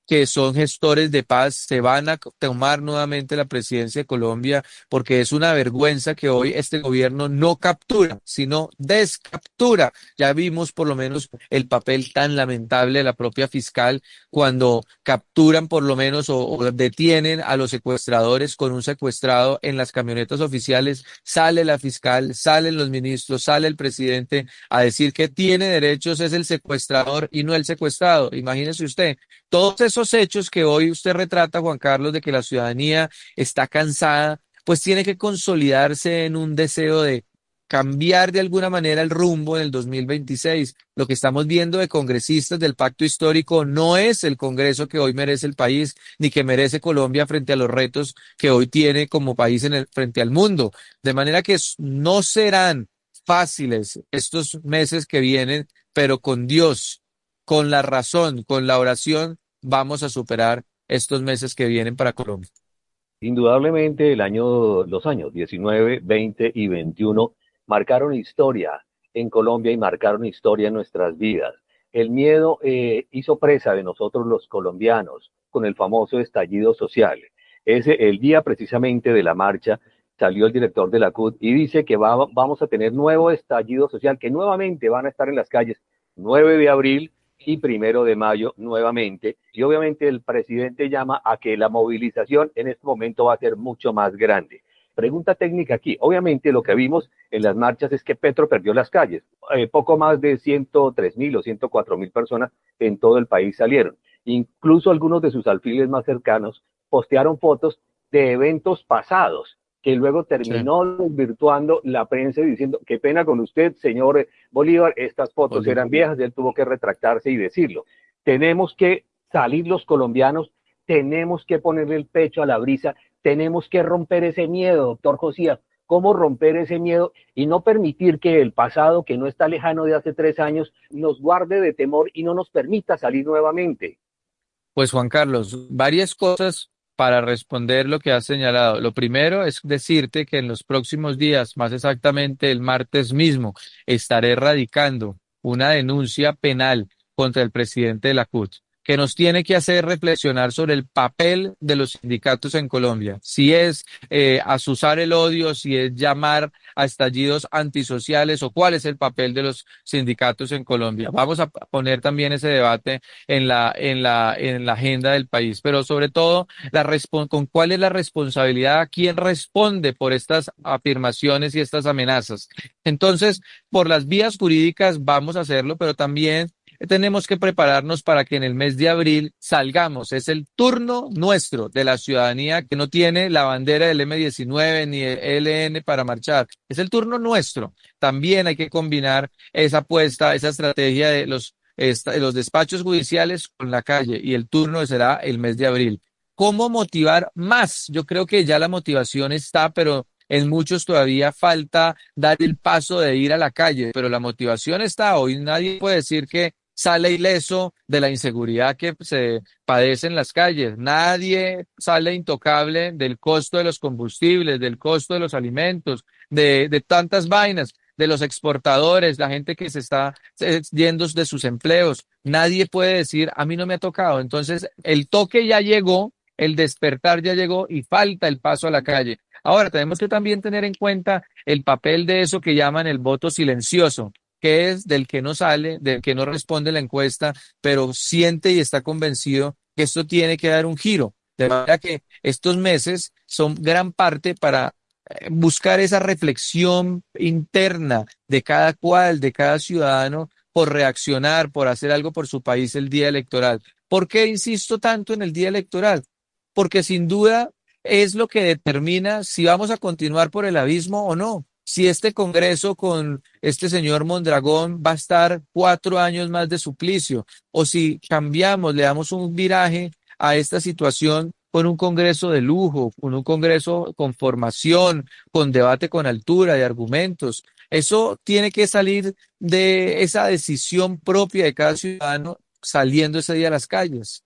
que son gestores de paz, se van a tomar nuevamente la presidencia de Colombia, porque es una vergüenza que hoy este gobierno no captura, sino descaptura. Ya vimos por lo menos el papel tan lamentable de la propia fiscal cuando capturan por lo menos o, o detienen a los secuestradores con un secuestrado en las camionetas oficiales. Sale la fiscal, salen los ministros, sale el presidente a decir que tiene derechos, es el secuestrador y no el secuestrado. Imagínese usted. Todos esos hechos que hoy usted retrata, Juan Carlos, de que la ciudadanía está cansada, pues tiene que consolidarse en un deseo de cambiar de alguna manera el rumbo en el dos mil veintiséis. Lo que estamos viendo de congresistas del pacto histórico no es el Congreso que hoy merece el país, ni que merece Colombia frente a los retos que hoy tiene como país en el, frente al mundo. De manera que no serán fáciles estos meses que vienen, pero con Dios, con la razón, con la oración, vamos a superar estos meses que vienen para Colombia. Indudablemente el año, los años diecinueve, veinte y veintiuno marcaron historia en Colombia y marcaron historia en nuestras vidas. El miedo eh, hizo presa de nosotros los colombianos con el famoso estallido social. Ese, el día precisamente de la marcha, salió el director de la C U T y dice que va, vamos a tener nuevo estallido social, que nuevamente van a estar en las calles nueve de abril y primero de mayo nuevamente. Y obviamente el presidente llama a que la movilización en este momento va a ser mucho más grande. Pregunta técnica aquí. Obviamente lo que vimos en las marchas es que Petro perdió las calles. Eh, poco más de ciento tres mil o ciento cuatro mil personas en todo el país salieron. Incluso algunos de sus alfiles más cercanos postearon fotos de eventos pasados, que luego terminó sí. desvirtuando la prensa diciendo, qué pena con usted, señor Bolívar, estas fotos Bolívar. eran viejas, él tuvo que retractarse y decirlo. Tenemos que salir los colombianos, tenemos que ponerle el pecho a la brisa, tenemos que romper ese miedo, doctor Josías. ¿Cómo romper ese miedo y no permitir que el pasado, que no está lejano de hace tres años, nos guarde de temor y no nos permita salir nuevamente? Pues Juan Carlos, varias cosas para responder lo que has señalado. Lo primero es decirte que en los próximos días, más exactamente el martes mismo, estaré radicando una denuncia penal contra el presidente de la C U T, que nos tiene que hacer reflexionar sobre el papel de los sindicatos en Colombia. Si es eh, azuzar el odio, si es llamar a estallidos antisociales o cuál es el papel de los sindicatos en Colombia. Vamos a poner también ese debate en la, en la, en la agenda del país, pero sobre todo la con cuál es la responsabilidad, quién responde por estas afirmaciones y estas amenazas. Entonces, por las vías jurídicas vamos a hacerlo, pero también tenemos que prepararnos para que en el mes de abril salgamos. Es el turno nuestro de la ciudadanía que no tiene la bandera del eme diecinueve ni el ele ene para marchar. Es el turno nuestro. También hay que combinar esa apuesta, esa estrategia de los, esta, de los despachos judiciales con la calle, y el turno será el mes de abril. ¿Cómo motivar más? Yo creo que ya la motivación está, pero en muchos todavía falta dar el paso de ir a la calle, pero la motivación está. Hoy nadie puede decir que sale ileso de la inseguridad que se padece en las calles. Nadie sale intocable del costo de los combustibles, del costo de los alimentos, de, de tantas vainas, de los exportadores, la gente que se está yendo de sus empleos. Nadie puede decir, a mí no me ha tocado. Entonces, el toque ya llegó, el despertar ya llegó y falta el paso a la calle. Ahora, tenemos que también tener en cuenta el papel de eso que llaman el voto silencioso, que es del que no sale, del que no responde la encuesta, pero siente y está convencido que esto tiene que dar un giro. De manera que estos meses son gran parte para buscar esa reflexión interna de cada cual, de cada ciudadano, por reaccionar, por hacer algo por su país el día electoral. ¿Por qué insisto tanto en el día electoral? Porque sin duda es lo que determina si vamos a continuar por el abismo o no. Si este Congreso con este señor Mondragón va a estar cuatro años más de suplicio, o si cambiamos, le damos un viraje a esta situación con un Congreso de lujo, con un Congreso con formación, con debate con altura de argumentos. Eso tiene que salir de esa decisión propia de cada ciudadano saliendo ese día a las calles.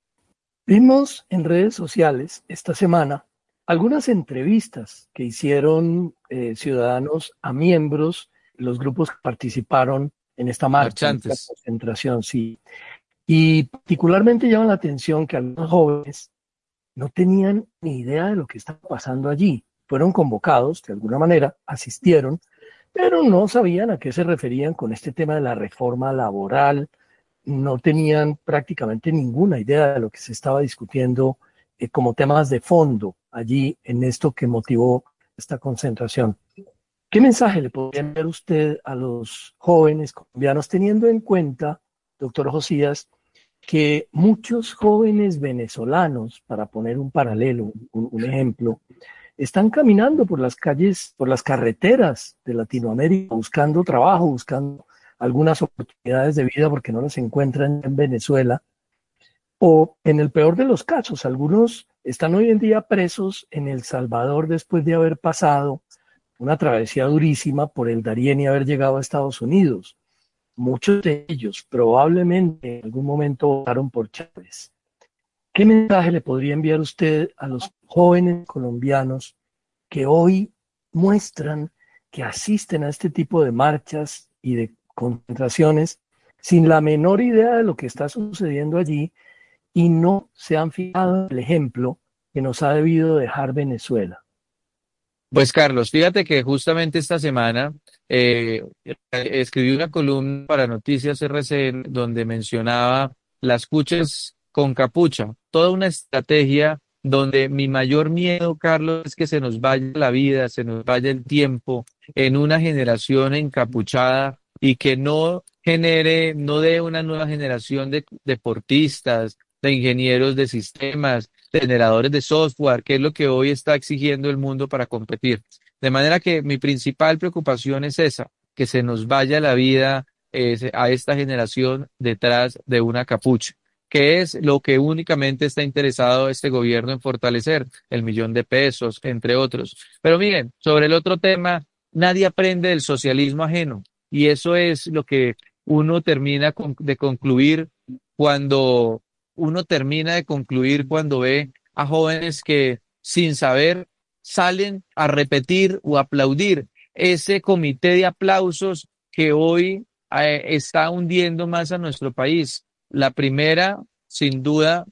Vimos en redes sociales esta semana algunas entrevistas que hicieron eh, ciudadanos a miembros, los grupos que participaron en esta marcha, en esta concentración, sí. Y particularmente llama la atención que algunos jóvenes no tenían ni idea de lo que estaba pasando allí. Fueron convocados, de alguna manera, asistieron, pero no sabían a qué se referían con este tema de la reforma laboral, no tenían prácticamente ninguna idea de lo que se estaba discutiendo eh, como temas de fondo allí en esto que motivó esta concentración. ¿Qué mensaje le podría enviar usted a los jóvenes colombianos, teniendo en cuenta, doctor Josías, que muchos jóvenes venezolanos, para poner un paralelo, un, un ejemplo, están caminando por las calles, por las carreteras de Latinoamérica, buscando trabajo, buscando algunas oportunidades de vida porque no las encuentran en Venezuela? O en el peor de los casos, algunos están hoy en día presos en El Salvador después de haber pasado una travesía durísima por el Darién y haber llegado a Estados Unidos. Muchos de ellos probablemente en algún momento votaron por Chávez. ¿Qué mensaje le podría enviar usted a los jóvenes colombianos que hoy muestran que asisten a este tipo de marchas y de concentraciones sin la menor idea de lo que está sucediendo allí y no se han fijado en el ejemplo que nos ha debido dejar Venezuela? Pues Carlos, fíjate que justamente esta semana eh, escribí una columna para Noticias R C N donde mencionaba las cuchas con capucha, toda una estrategia donde mi mayor miedo, Carlos, es que se nos vaya la vida, se nos vaya el tiempo en una generación encapuchada y que no genere, no dé una nueva generación de deportistas, de ingenieros de sistemas, de generadores de software, que es lo que hoy está exigiendo el mundo para competir. De manera que mi principal preocupación es esa, que se nos vaya la vida eh, a esta generación detrás de una capucha, que es lo que únicamente está interesado este gobierno en fortalecer, el millón de pesos, entre otros. Pero miren, sobre el otro tema, nadie aprende del socialismo ajeno, y eso es lo que uno termina con- de concluir cuando uno termina de concluir cuando ve a jóvenes que sin saber salen a repetir o aplaudir ese comité de aplausos que hoy eh, está hundiendo más a nuestro país. La primera, sin duda,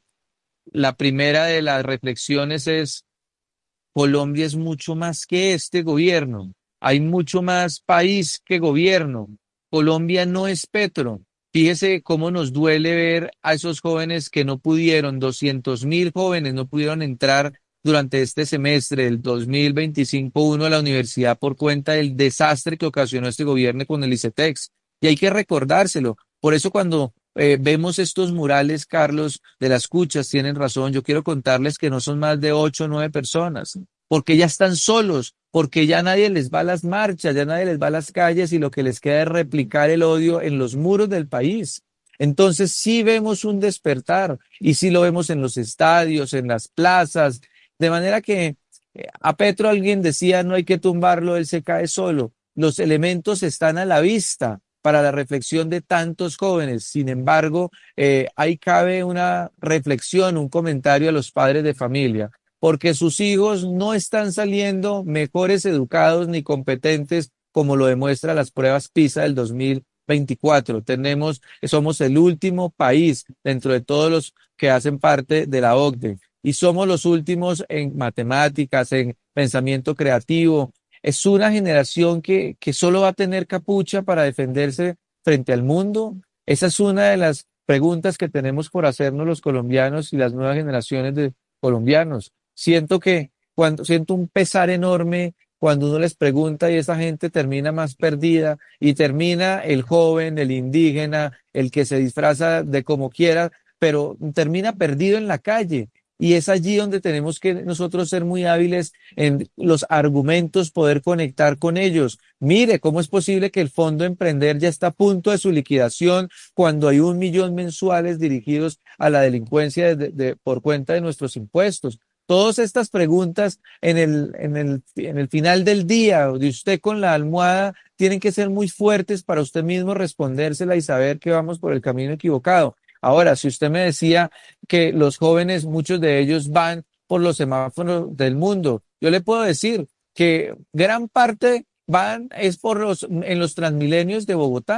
la primera de las reflexiones es: Colombia es mucho más que este gobierno. Hay mucho más país que gobierno. Colombia no es Petro. Fíjese cómo nos duele ver a esos jóvenes que no pudieron, doscientos mil jóvenes no pudieron entrar durante este semestre del dos mil veinticinco uno a la universidad por cuenta del desastre que ocasionó este gobierno con el ICETEX. Y hay que recordárselo. Por eso cuando eh, vemos estos murales, Carlos, de las cuchas, tienen razón. Yo quiero contarles que no son más de ocho o nueve personas, porque ya están solos, porque ya nadie les va a las marchas, ya nadie les va a las calles y lo que les queda es replicar el odio en los muros del país. Entonces sí vemos un despertar y sí lo vemos en los estadios, en las plazas, de manera que eh, a Petro alguien decía no hay que tumbarlo, él se cae solo. Los elementos están a la vista para la reflexión de tantos jóvenes. Sin embargo, eh, ahí cabe una reflexión, un comentario a los padres de familia, porque sus hijos no están saliendo mejores educados ni competentes como lo demuestra las pruebas PISA del dos mil veinticuatro. Tenemos, somos el último país dentro de todos los que hacen parte de la O C D E y somos los últimos en matemáticas, en pensamiento creativo. Es una generación que, que solo va a tener capucha para defenderse frente al mundo. Esa es una de las preguntas que tenemos por hacernos los colombianos y las nuevas generaciones de colombianos. Siento que cuando siento un pesar enorme cuando uno les pregunta y esa gente termina más perdida y termina el joven, el indígena, el que se disfraza de como quiera, pero termina perdido en la calle. Y es allí donde tenemos que nosotros ser muy hábiles en los argumentos, poder conectar con ellos. Mire, ¿cómo es posible que el Fondo Emprender ya está a punto de su liquidación cuando hay un millón mensuales dirigidos a la delincuencia de, de, por cuenta de nuestros impuestos? Todas estas preguntas en el, en el, en el final del día, de usted con la almohada, tienen que ser muy fuertes para usted mismo respondérsela y saber que vamos por el camino equivocado. Ahora, si usted me decía que los jóvenes, muchos de ellos van por los semáforos del mundo, yo le puedo decir que gran parte van es por los, en los Transmilenios de Bogotá.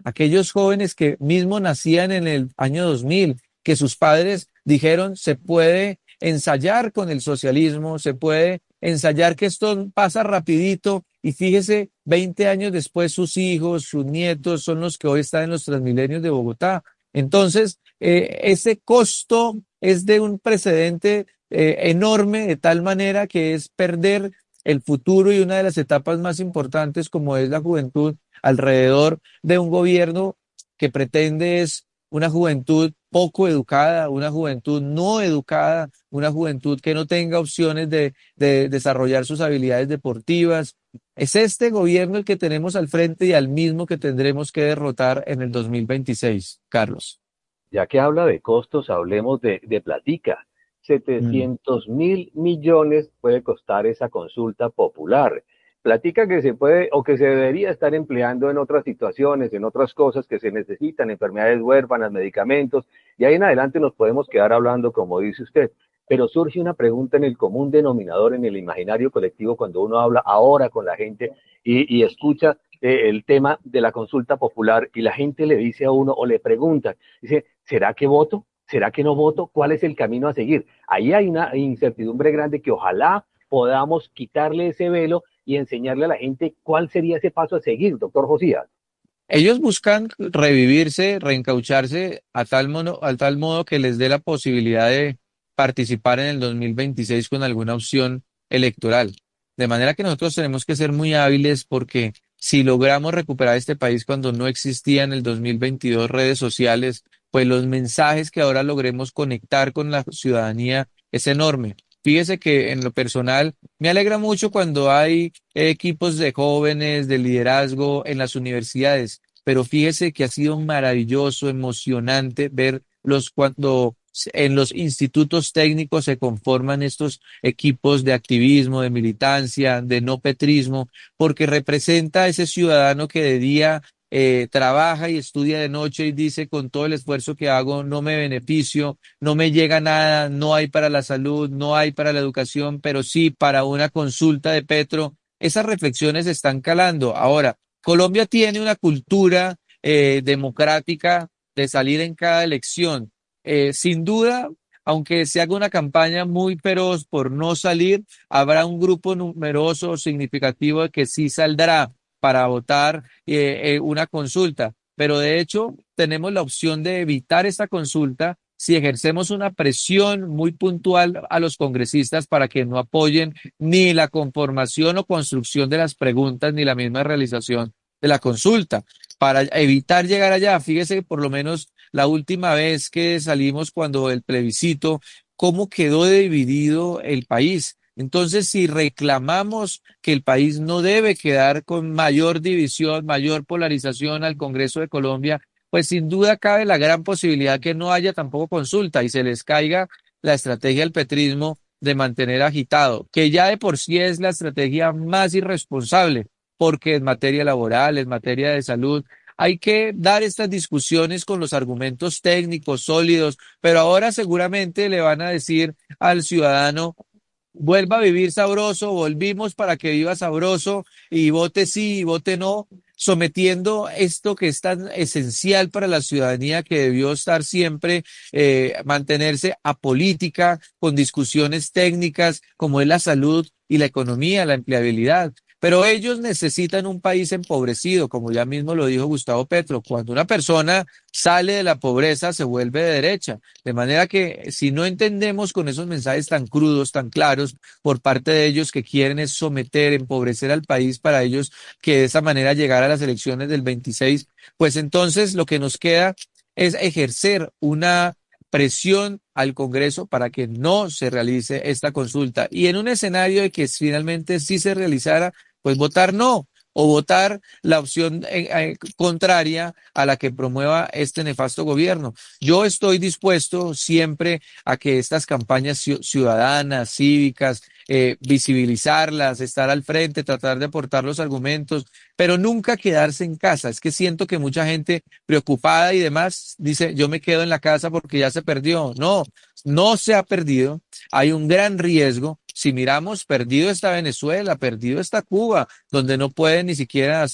aquellos jóvenes que mismo nacían en el año dos mil, que sus padres dijeron se puede ensayar con el socialismo, se puede ensayar que esto pasa rapidito y fíjese, veinte años después sus hijos, sus nietos son los que hoy están en los Transmilenios de Bogotá. Entonces, eh, ese costo es de un precedente eh, enorme de tal manera que es perder el futuro y una de las etapas más importantes como es la juventud alrededor de un gobierno que pretende es una juventud poco educada, una juventud no educada, una juventud que no tenga opciones de, de desarrollar sus habilidades deportivas. Es este gobierno el que tenemos al frente y al mismo que tendremos que derrotar en el dos mil veintiséis, Carlos. Ya que habla de costos, hablemos de, de platica. setecientos mil millones puede costar esa consulta popular. Platica que se puede o que se debería estar empleando en otras situaciones, en otras cosas que se necesitan, enfermedades huérfanas, medicamentos, y ahí en adelante nos podemos quedar hablando como dice usted. Pero surge una pregunta en el común denominador, en el imaginario colectivo, cuando uno habla ahora con la gente y, y escucha eh, el tema de la consulta popular y la gente le dice a uno o le pregunta, dice, ¿será que voto? ¿Será que no voto? ¿Cuál es el camino a seguir? Ahí hay una incertidumbre grande que ojalá podamos quitarle ese velo y enseñarle a la gente cuál sería ese paso a seguir, doctor Josías. Ellos buscan revivirse, reencaucharse a tal, modo, a tal modo que les dé la posibilidad de participar en el dos mil veintiséis con alguna opción electoral. De manera que nosotros tenemos que ser muy hábiles porque si logramos recuperar este país cuando no existían en el dos mil veintidós redes sociales, pues los mensajes que ahora logremos conectar con la ciudadanía es enorme. Fíjese que en lo personal me alegra mucho cuando hay equipos de jóvenes, de liderazgo en las universidades, pero fíjese que ha sido maravilloso, emocionante ver los cuando en los institutos técnicos se conforman estos equipos de activismo, de militancia, de no petrismo, porque representa a ese ciudadano que de día Eh, trabaja y estudia de noche y dice con todo el esfuerzo que hago no me beneficio, no me llega nada, no hay para la salud, no hay para la educación, pero sí para una consulta de Petro. Esas reflexiones están calando. Ahora, Colombia tiene una cultura eh, democrática de salir en cada elección. Eh, sin duda, aunque se haga una campaña muy feroz por no salir, habrá un grupo numeroso, significativo de que sí saldrá para votar eh, eh, una consulta. Pero de hecho tenemos la opción de evitar esta consulta si ejercemos una presión muy puntual a los congresistas para que no apoyen ni la conformación o construcción de las preguntas ni la misma realización de la consulta. Para evitar llegar allá, fíjese que por lo menos la última vez que salimos cuando el plebiscito, cómo quedó dividido el país. Entonces, si reclamamos que el país no debe quedar con mayor división, mayor polarización al Congreso de Colombia, pues sin duda cabe la gran posibilidad que no haya tampoco consulta y se les caiga la estrategia del petrismo de mantener agitado, que ya de por sí es la estrategia más irresponsable, porque en materia laboral, en materia de salud, hay que dar estas discusiones con los argumentos técnicos sólidos, pero ahora seguramente le van a decir al ciudadano: vuelva a vivir sabroso, volvimos para que viva sabroso y vote sí y vote no, sometiendo esto que es tan esencial para la ciudadanía que debió estar siempre, eh, mantenerse apolítica con discusiones técnicas como es la salud y la economía, la empleabilidad. Pero ellos necesitan un país empobrecido, como ya mismo lo dijo Gustavo Petro. Cuando una persona sale de la pobreza, se vuelve de derecha. De manera que si no entendemos con esos mensajes tan crudos, tan claros, por parte de ellos que quieren es someter, empobrecer al país para ellos, que de esa manera llegar a las elecciones del veintiséis, pues entonces lo que nos queda es ejercer una presión al Congreso para que no se realice esta consulta. Y en un escenario de que finalmente sí se realizara, pues votar no, o votar la opción eh, eh, contraria a la que promueva este nefasto gobierno. Yo estoy dispuesto siempre a que estas campañas ciudadanas, cívicas, eh, visibilizarlas, estar al frente, tratar de aportar los argumentos, pero nunca quedarse en casa. Es que siento que mucha gente preocupada y demás dice, yo me quedo en la casa porque ya se perdió. No, no se ha perdido. Hay un gran riesgo. Si miramos, perdido está Venezuela, perdido está Cuba, donde no pueden ni siquiera hacer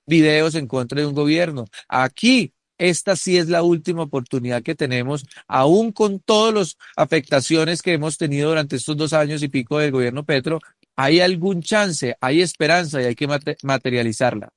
videos en contra de un gobierno. Aquí, esta sí es la última oportunidad que tenemos, aún con todas las afectaciones que hemos tenido durante estos dos años y pico del gobierno Petro, hay algún chance, hay esperanza y hay que mate- materializarla.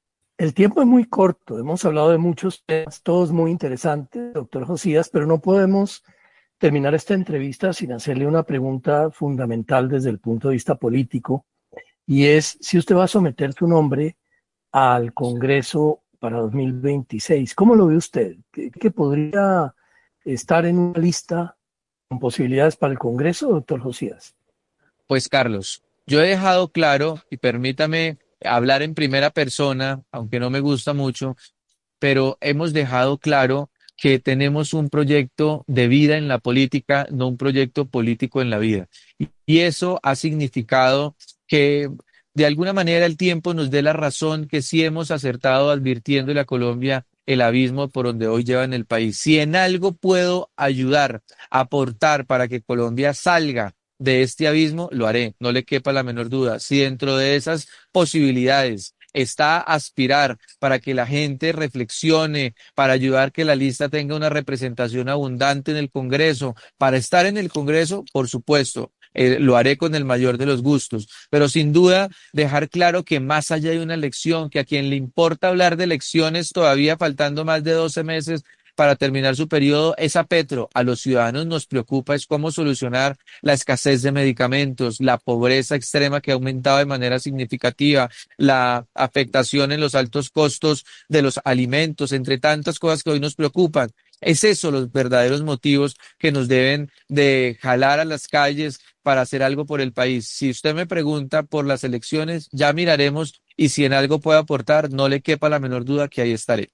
El tiempo es muy corto, hemos hablado de muchos temas, todos muy interesantes, doctor Josías, pero no podemos terminar esta entrevista sin hacerle una pregunta fundamental desde el punto de vista político, y es si usted va a someter su nombre al Congreso para dos mil veintiséis. ¿Cómo lo ve usted? ¿Que, que podría estar en una lista con posibilidades para el Congreso, doctor Josías? Pues Carlos, yo he dejado claro, y permítame hablar en primera persona, aunque no me gusta mucho, pero hemos dejado claro que tenemos un proyecto de vida en la política, no un proyecto político en la vida. Y, y eso ha significado que de alguna manera el tiempo nos dé la razón que sí hemos acertado advirtiéndole a Colombia el abismo por donde hoy lleva en el país. Si en algo puedo ayudar, aportar para que Colombia salga de este abismo, lo haré, no le quepa la menor duda. Si dentro de esas posibilidades está aspirar para que la gente reflexione, para ayudar que la lista tenga una representación abundante en el Congreso, para estar en el Congreso, por supuesto, eh, lo haré con el mayor de los gustos, pero sin duda dejar claro que más allá de una elección, que a quien le importa hablar de elecciones todavía faltando más de doce meses para terminar su periodo, es a Petro. A los ciudadanos nos preocupa es cómo solucionar la escasez de medicamentos, la pobreza extrema que ha aumentado de manera significativa, la afectación en los altos costos de los alimentos, entre tantas cosas que hoy nos preocupan. Es eso los verdaderos motivos que nos deben de jalar a las calles para hacer algo por el país. Si usted me pregunta por las elecciones, ya miraremos y si en algo puedo aportar, no le quepa la menor duda que ahí estaré.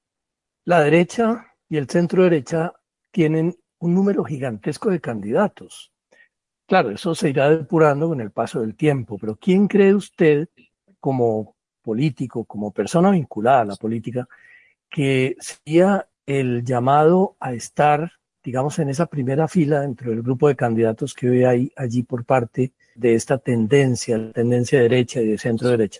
La derecha y el centro derecha tienen un número gigantesco de candidatos. Claro, eso se irá depurando con el paso del tiempo, pero ¿quién cree usted, como político, como persona vinculada a la política, que sería el llamado a estar, digamos, en esa primera fila dentro del grupo de candidatos que hoy hay allí por parte de esta tendencia, la tendencia derecha y de centro derecha?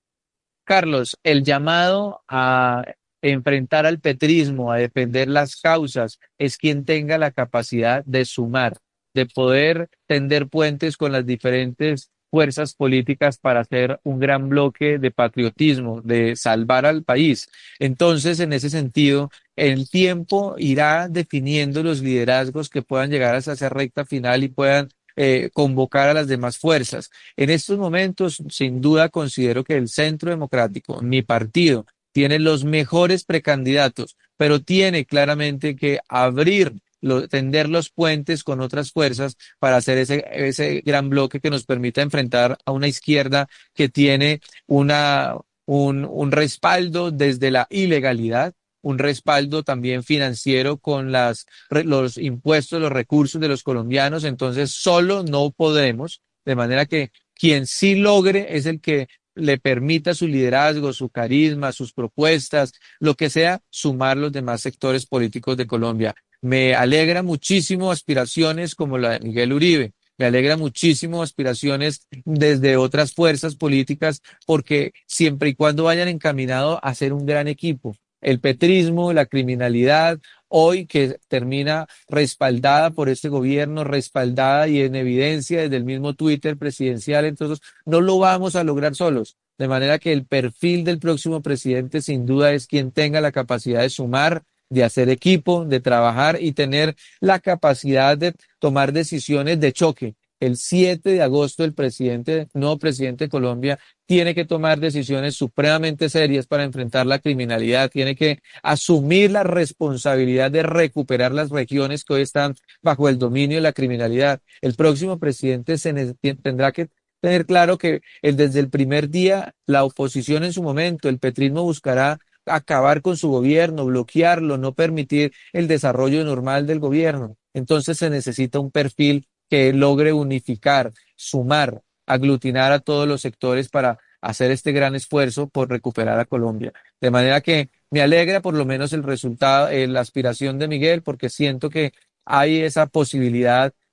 Carlos, el llamado a enfrentar al petrismo, a defender las causas, es quien tenga la capacidad de sumar, de poder tender puentes con las diferentes fuerzas políticas para hacer un gran bloque de patriotismo, de salvar al país. Entonces, en ese sentido, el tiempo irá definiendo los liderazgos que puedan llegar hasta esa recta final y puedan eh, convocar a las demás fuerzas. En estos momentos, sin duda, considero que el Centro Democrático, mi partido, tiene los mejores precandidatos, pero tiene claramente que abrir, lo, tender los puentes con otras fuerzas para hacer ese, ese gran bloque que nos permita enfrentar a una izquierda que tiene una, un, un respaldo desde la ilegalidad, un respaldo también financiero con las, los impuestos, los recursos de los colombianos. Entonces, solo no podremos, de manera que quien sí logre es el que le permita su liderazgo, su carisma, sus propuestas, lo que sea, sumar los demás sectores políticos de Colombia. Me alegra muchísimo aspiraciones como la de Miguel Uribe. Me alegra muchísimo aspiraciones desde otras fuerzas políticas, porque siempre y cuando vayan encaminados a ser un gran equipo. El petrismo, la criminalidad, hoy que termina respaldada por este gobierno, respaldada y en evidencia desde el mismo Twitter presidencial, entonces no lo vamos a lograr solos. De manera que el perfil del próximo presidente sin duda es quien tenga la capacidad de sumar, de hacer equipo, de trabajar y tener la capacidad de tomar decisiones de choque. El siete de agosto el presidente, nuevo presidente de Colombia, tiene que tomar decisiones supremamente serias para enfrentar la criminalidad, tiene que asumir la responsabilidad de recuperar las regiones que hoy están bajo el dominio de la criminalidad. El próximo presidente se tendrá que tener claro que el, desde el primer día la oposición en su momento, el petrismo buscará acabar con su gobierno, bloquearlo, no permitir el desarrollo normal del gobierno. Entonces se necesita un perfil que logre unificar, sumar, aglutinar a todos los sectores para hacer este gran esfuerzo por recuperar a Colombia. De manera que me alegra por lo menos el resultado, eh, la aspiración de Miguel, porque siento que hay esa posibilidad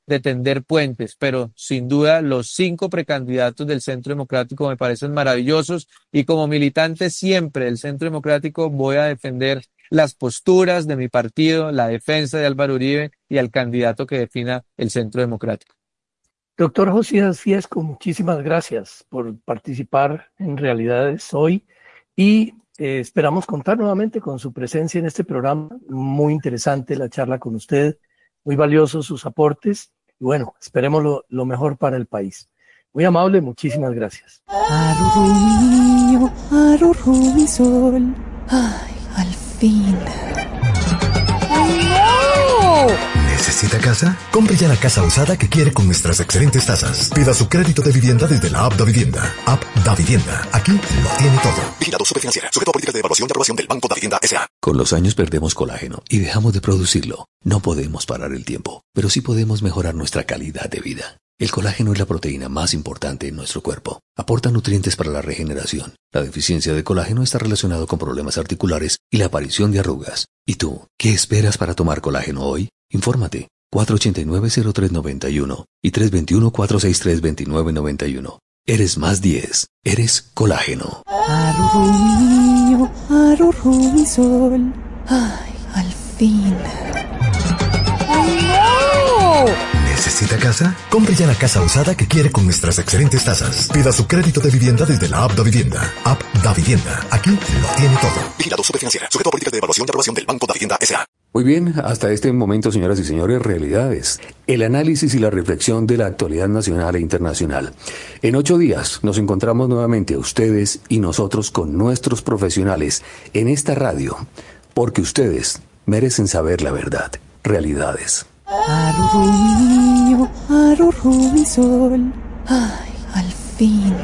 de tender puentes, pero sin duda los cinco precandidatos del Centro Democrático me parecen maravillosos y como militante siempre del Centro Democrático voy a defender las posturas de mi partido, la defensa de Álvaro Uribe y al candidato que defina el Centro Democrático. Doctor Josías Fiesco, muchísimas gracias por participar en Realidades hoy y eh, esperamos contar nuevamente con su presencia en este programa. Muy interesante la charla con usted, muy valiosos sus aportes y bueno, esperemos lo, lo mejor para el país. Muy amable, muchísimas gracias. Arurru, mi niño, arurru, mi sol. Ay, al fin. ¿Necesita casa? Compre ya la casa usada que quiere con nuestras excelentes tasas. Pida su crédito de vivienda desde la App Da Vivienda. App Da Vivienda. Aquí lo tiene todo. Vigilado Superfinanciera. Sujeto a políticas de evaluación y aprobación del Banco Da Vivienda S A Con los años perdemos colágeno y dejamos de producirlo. No podemos parar el tiempo, pero sí podemos mejorar nuestra calidad de vida. El colágeno es la proteína más importante en nuestro cuerpo. Aporta nutrientes para la regeneración. La deficiencia de colágeno está relacionado con problemas articulares y la aparición de arrugas. ¿Y tú, qué esperas para tomar colágeno hoy? Infórmate. cuatro ocho nueve, cero tres nueve uno y tres dos uno, cuatro seis tres, dos nueve nueve uno. Eres más diez. Eres colágeno. Arurru, mi niño, arurru, mi sol. Ay, al fin. ¿Necesita casa? Compre ya la casa usada que quiere con nuestras excelentes tasas. Pida su crédito de vivienda desde la App Da Vivienda. App Da Vivienda. Aquí lo tiene todo. Vigilado Superfinanciera. Sujeto a políticas de evaluación y aprobación del Banco Da Vivienda S A Muy bien, hasta este momento, señoras y señores, Realidades. El análisis y la reflexión de la actualidad nacional e internacional. En ocho días nos encontramos nuevamente ustedes y nosotros con nuestros profesionales en esta radio, porque ustedes merecen saber la verdad. Realidades. Arurru, mi niño, arurru, mi sol. Ay, al fin.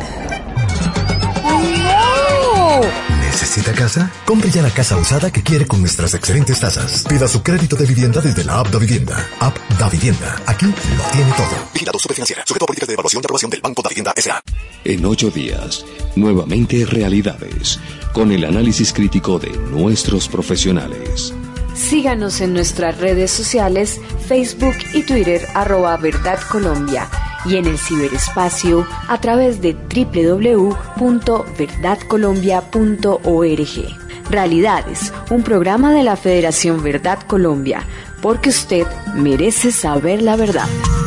¿Necesita casa? Compre ya la casa usada que quiere con nuestras excelentes tasas. Pida su crédito de vivienda desde la App Da Vivienda. App Da Vivienda. Aquí lo tiene todo. Vigilado Superfinanciera. Sujeto a políticas de evaluación y aprobación del Banco Da Vivienda S A En ocho días, nuevamente Realidades, con el análisis crítico de nuestros profesionales. Síganos en nuestras redes sociales, Facebook y Twitter, arroba Verdad Colombia, y en el ciberespacio a través de doble u doble u doble u punto verdad colombia punto org. Realidades, un programa de la Federación Verdad Colombia, porque usted merece saber la verdad.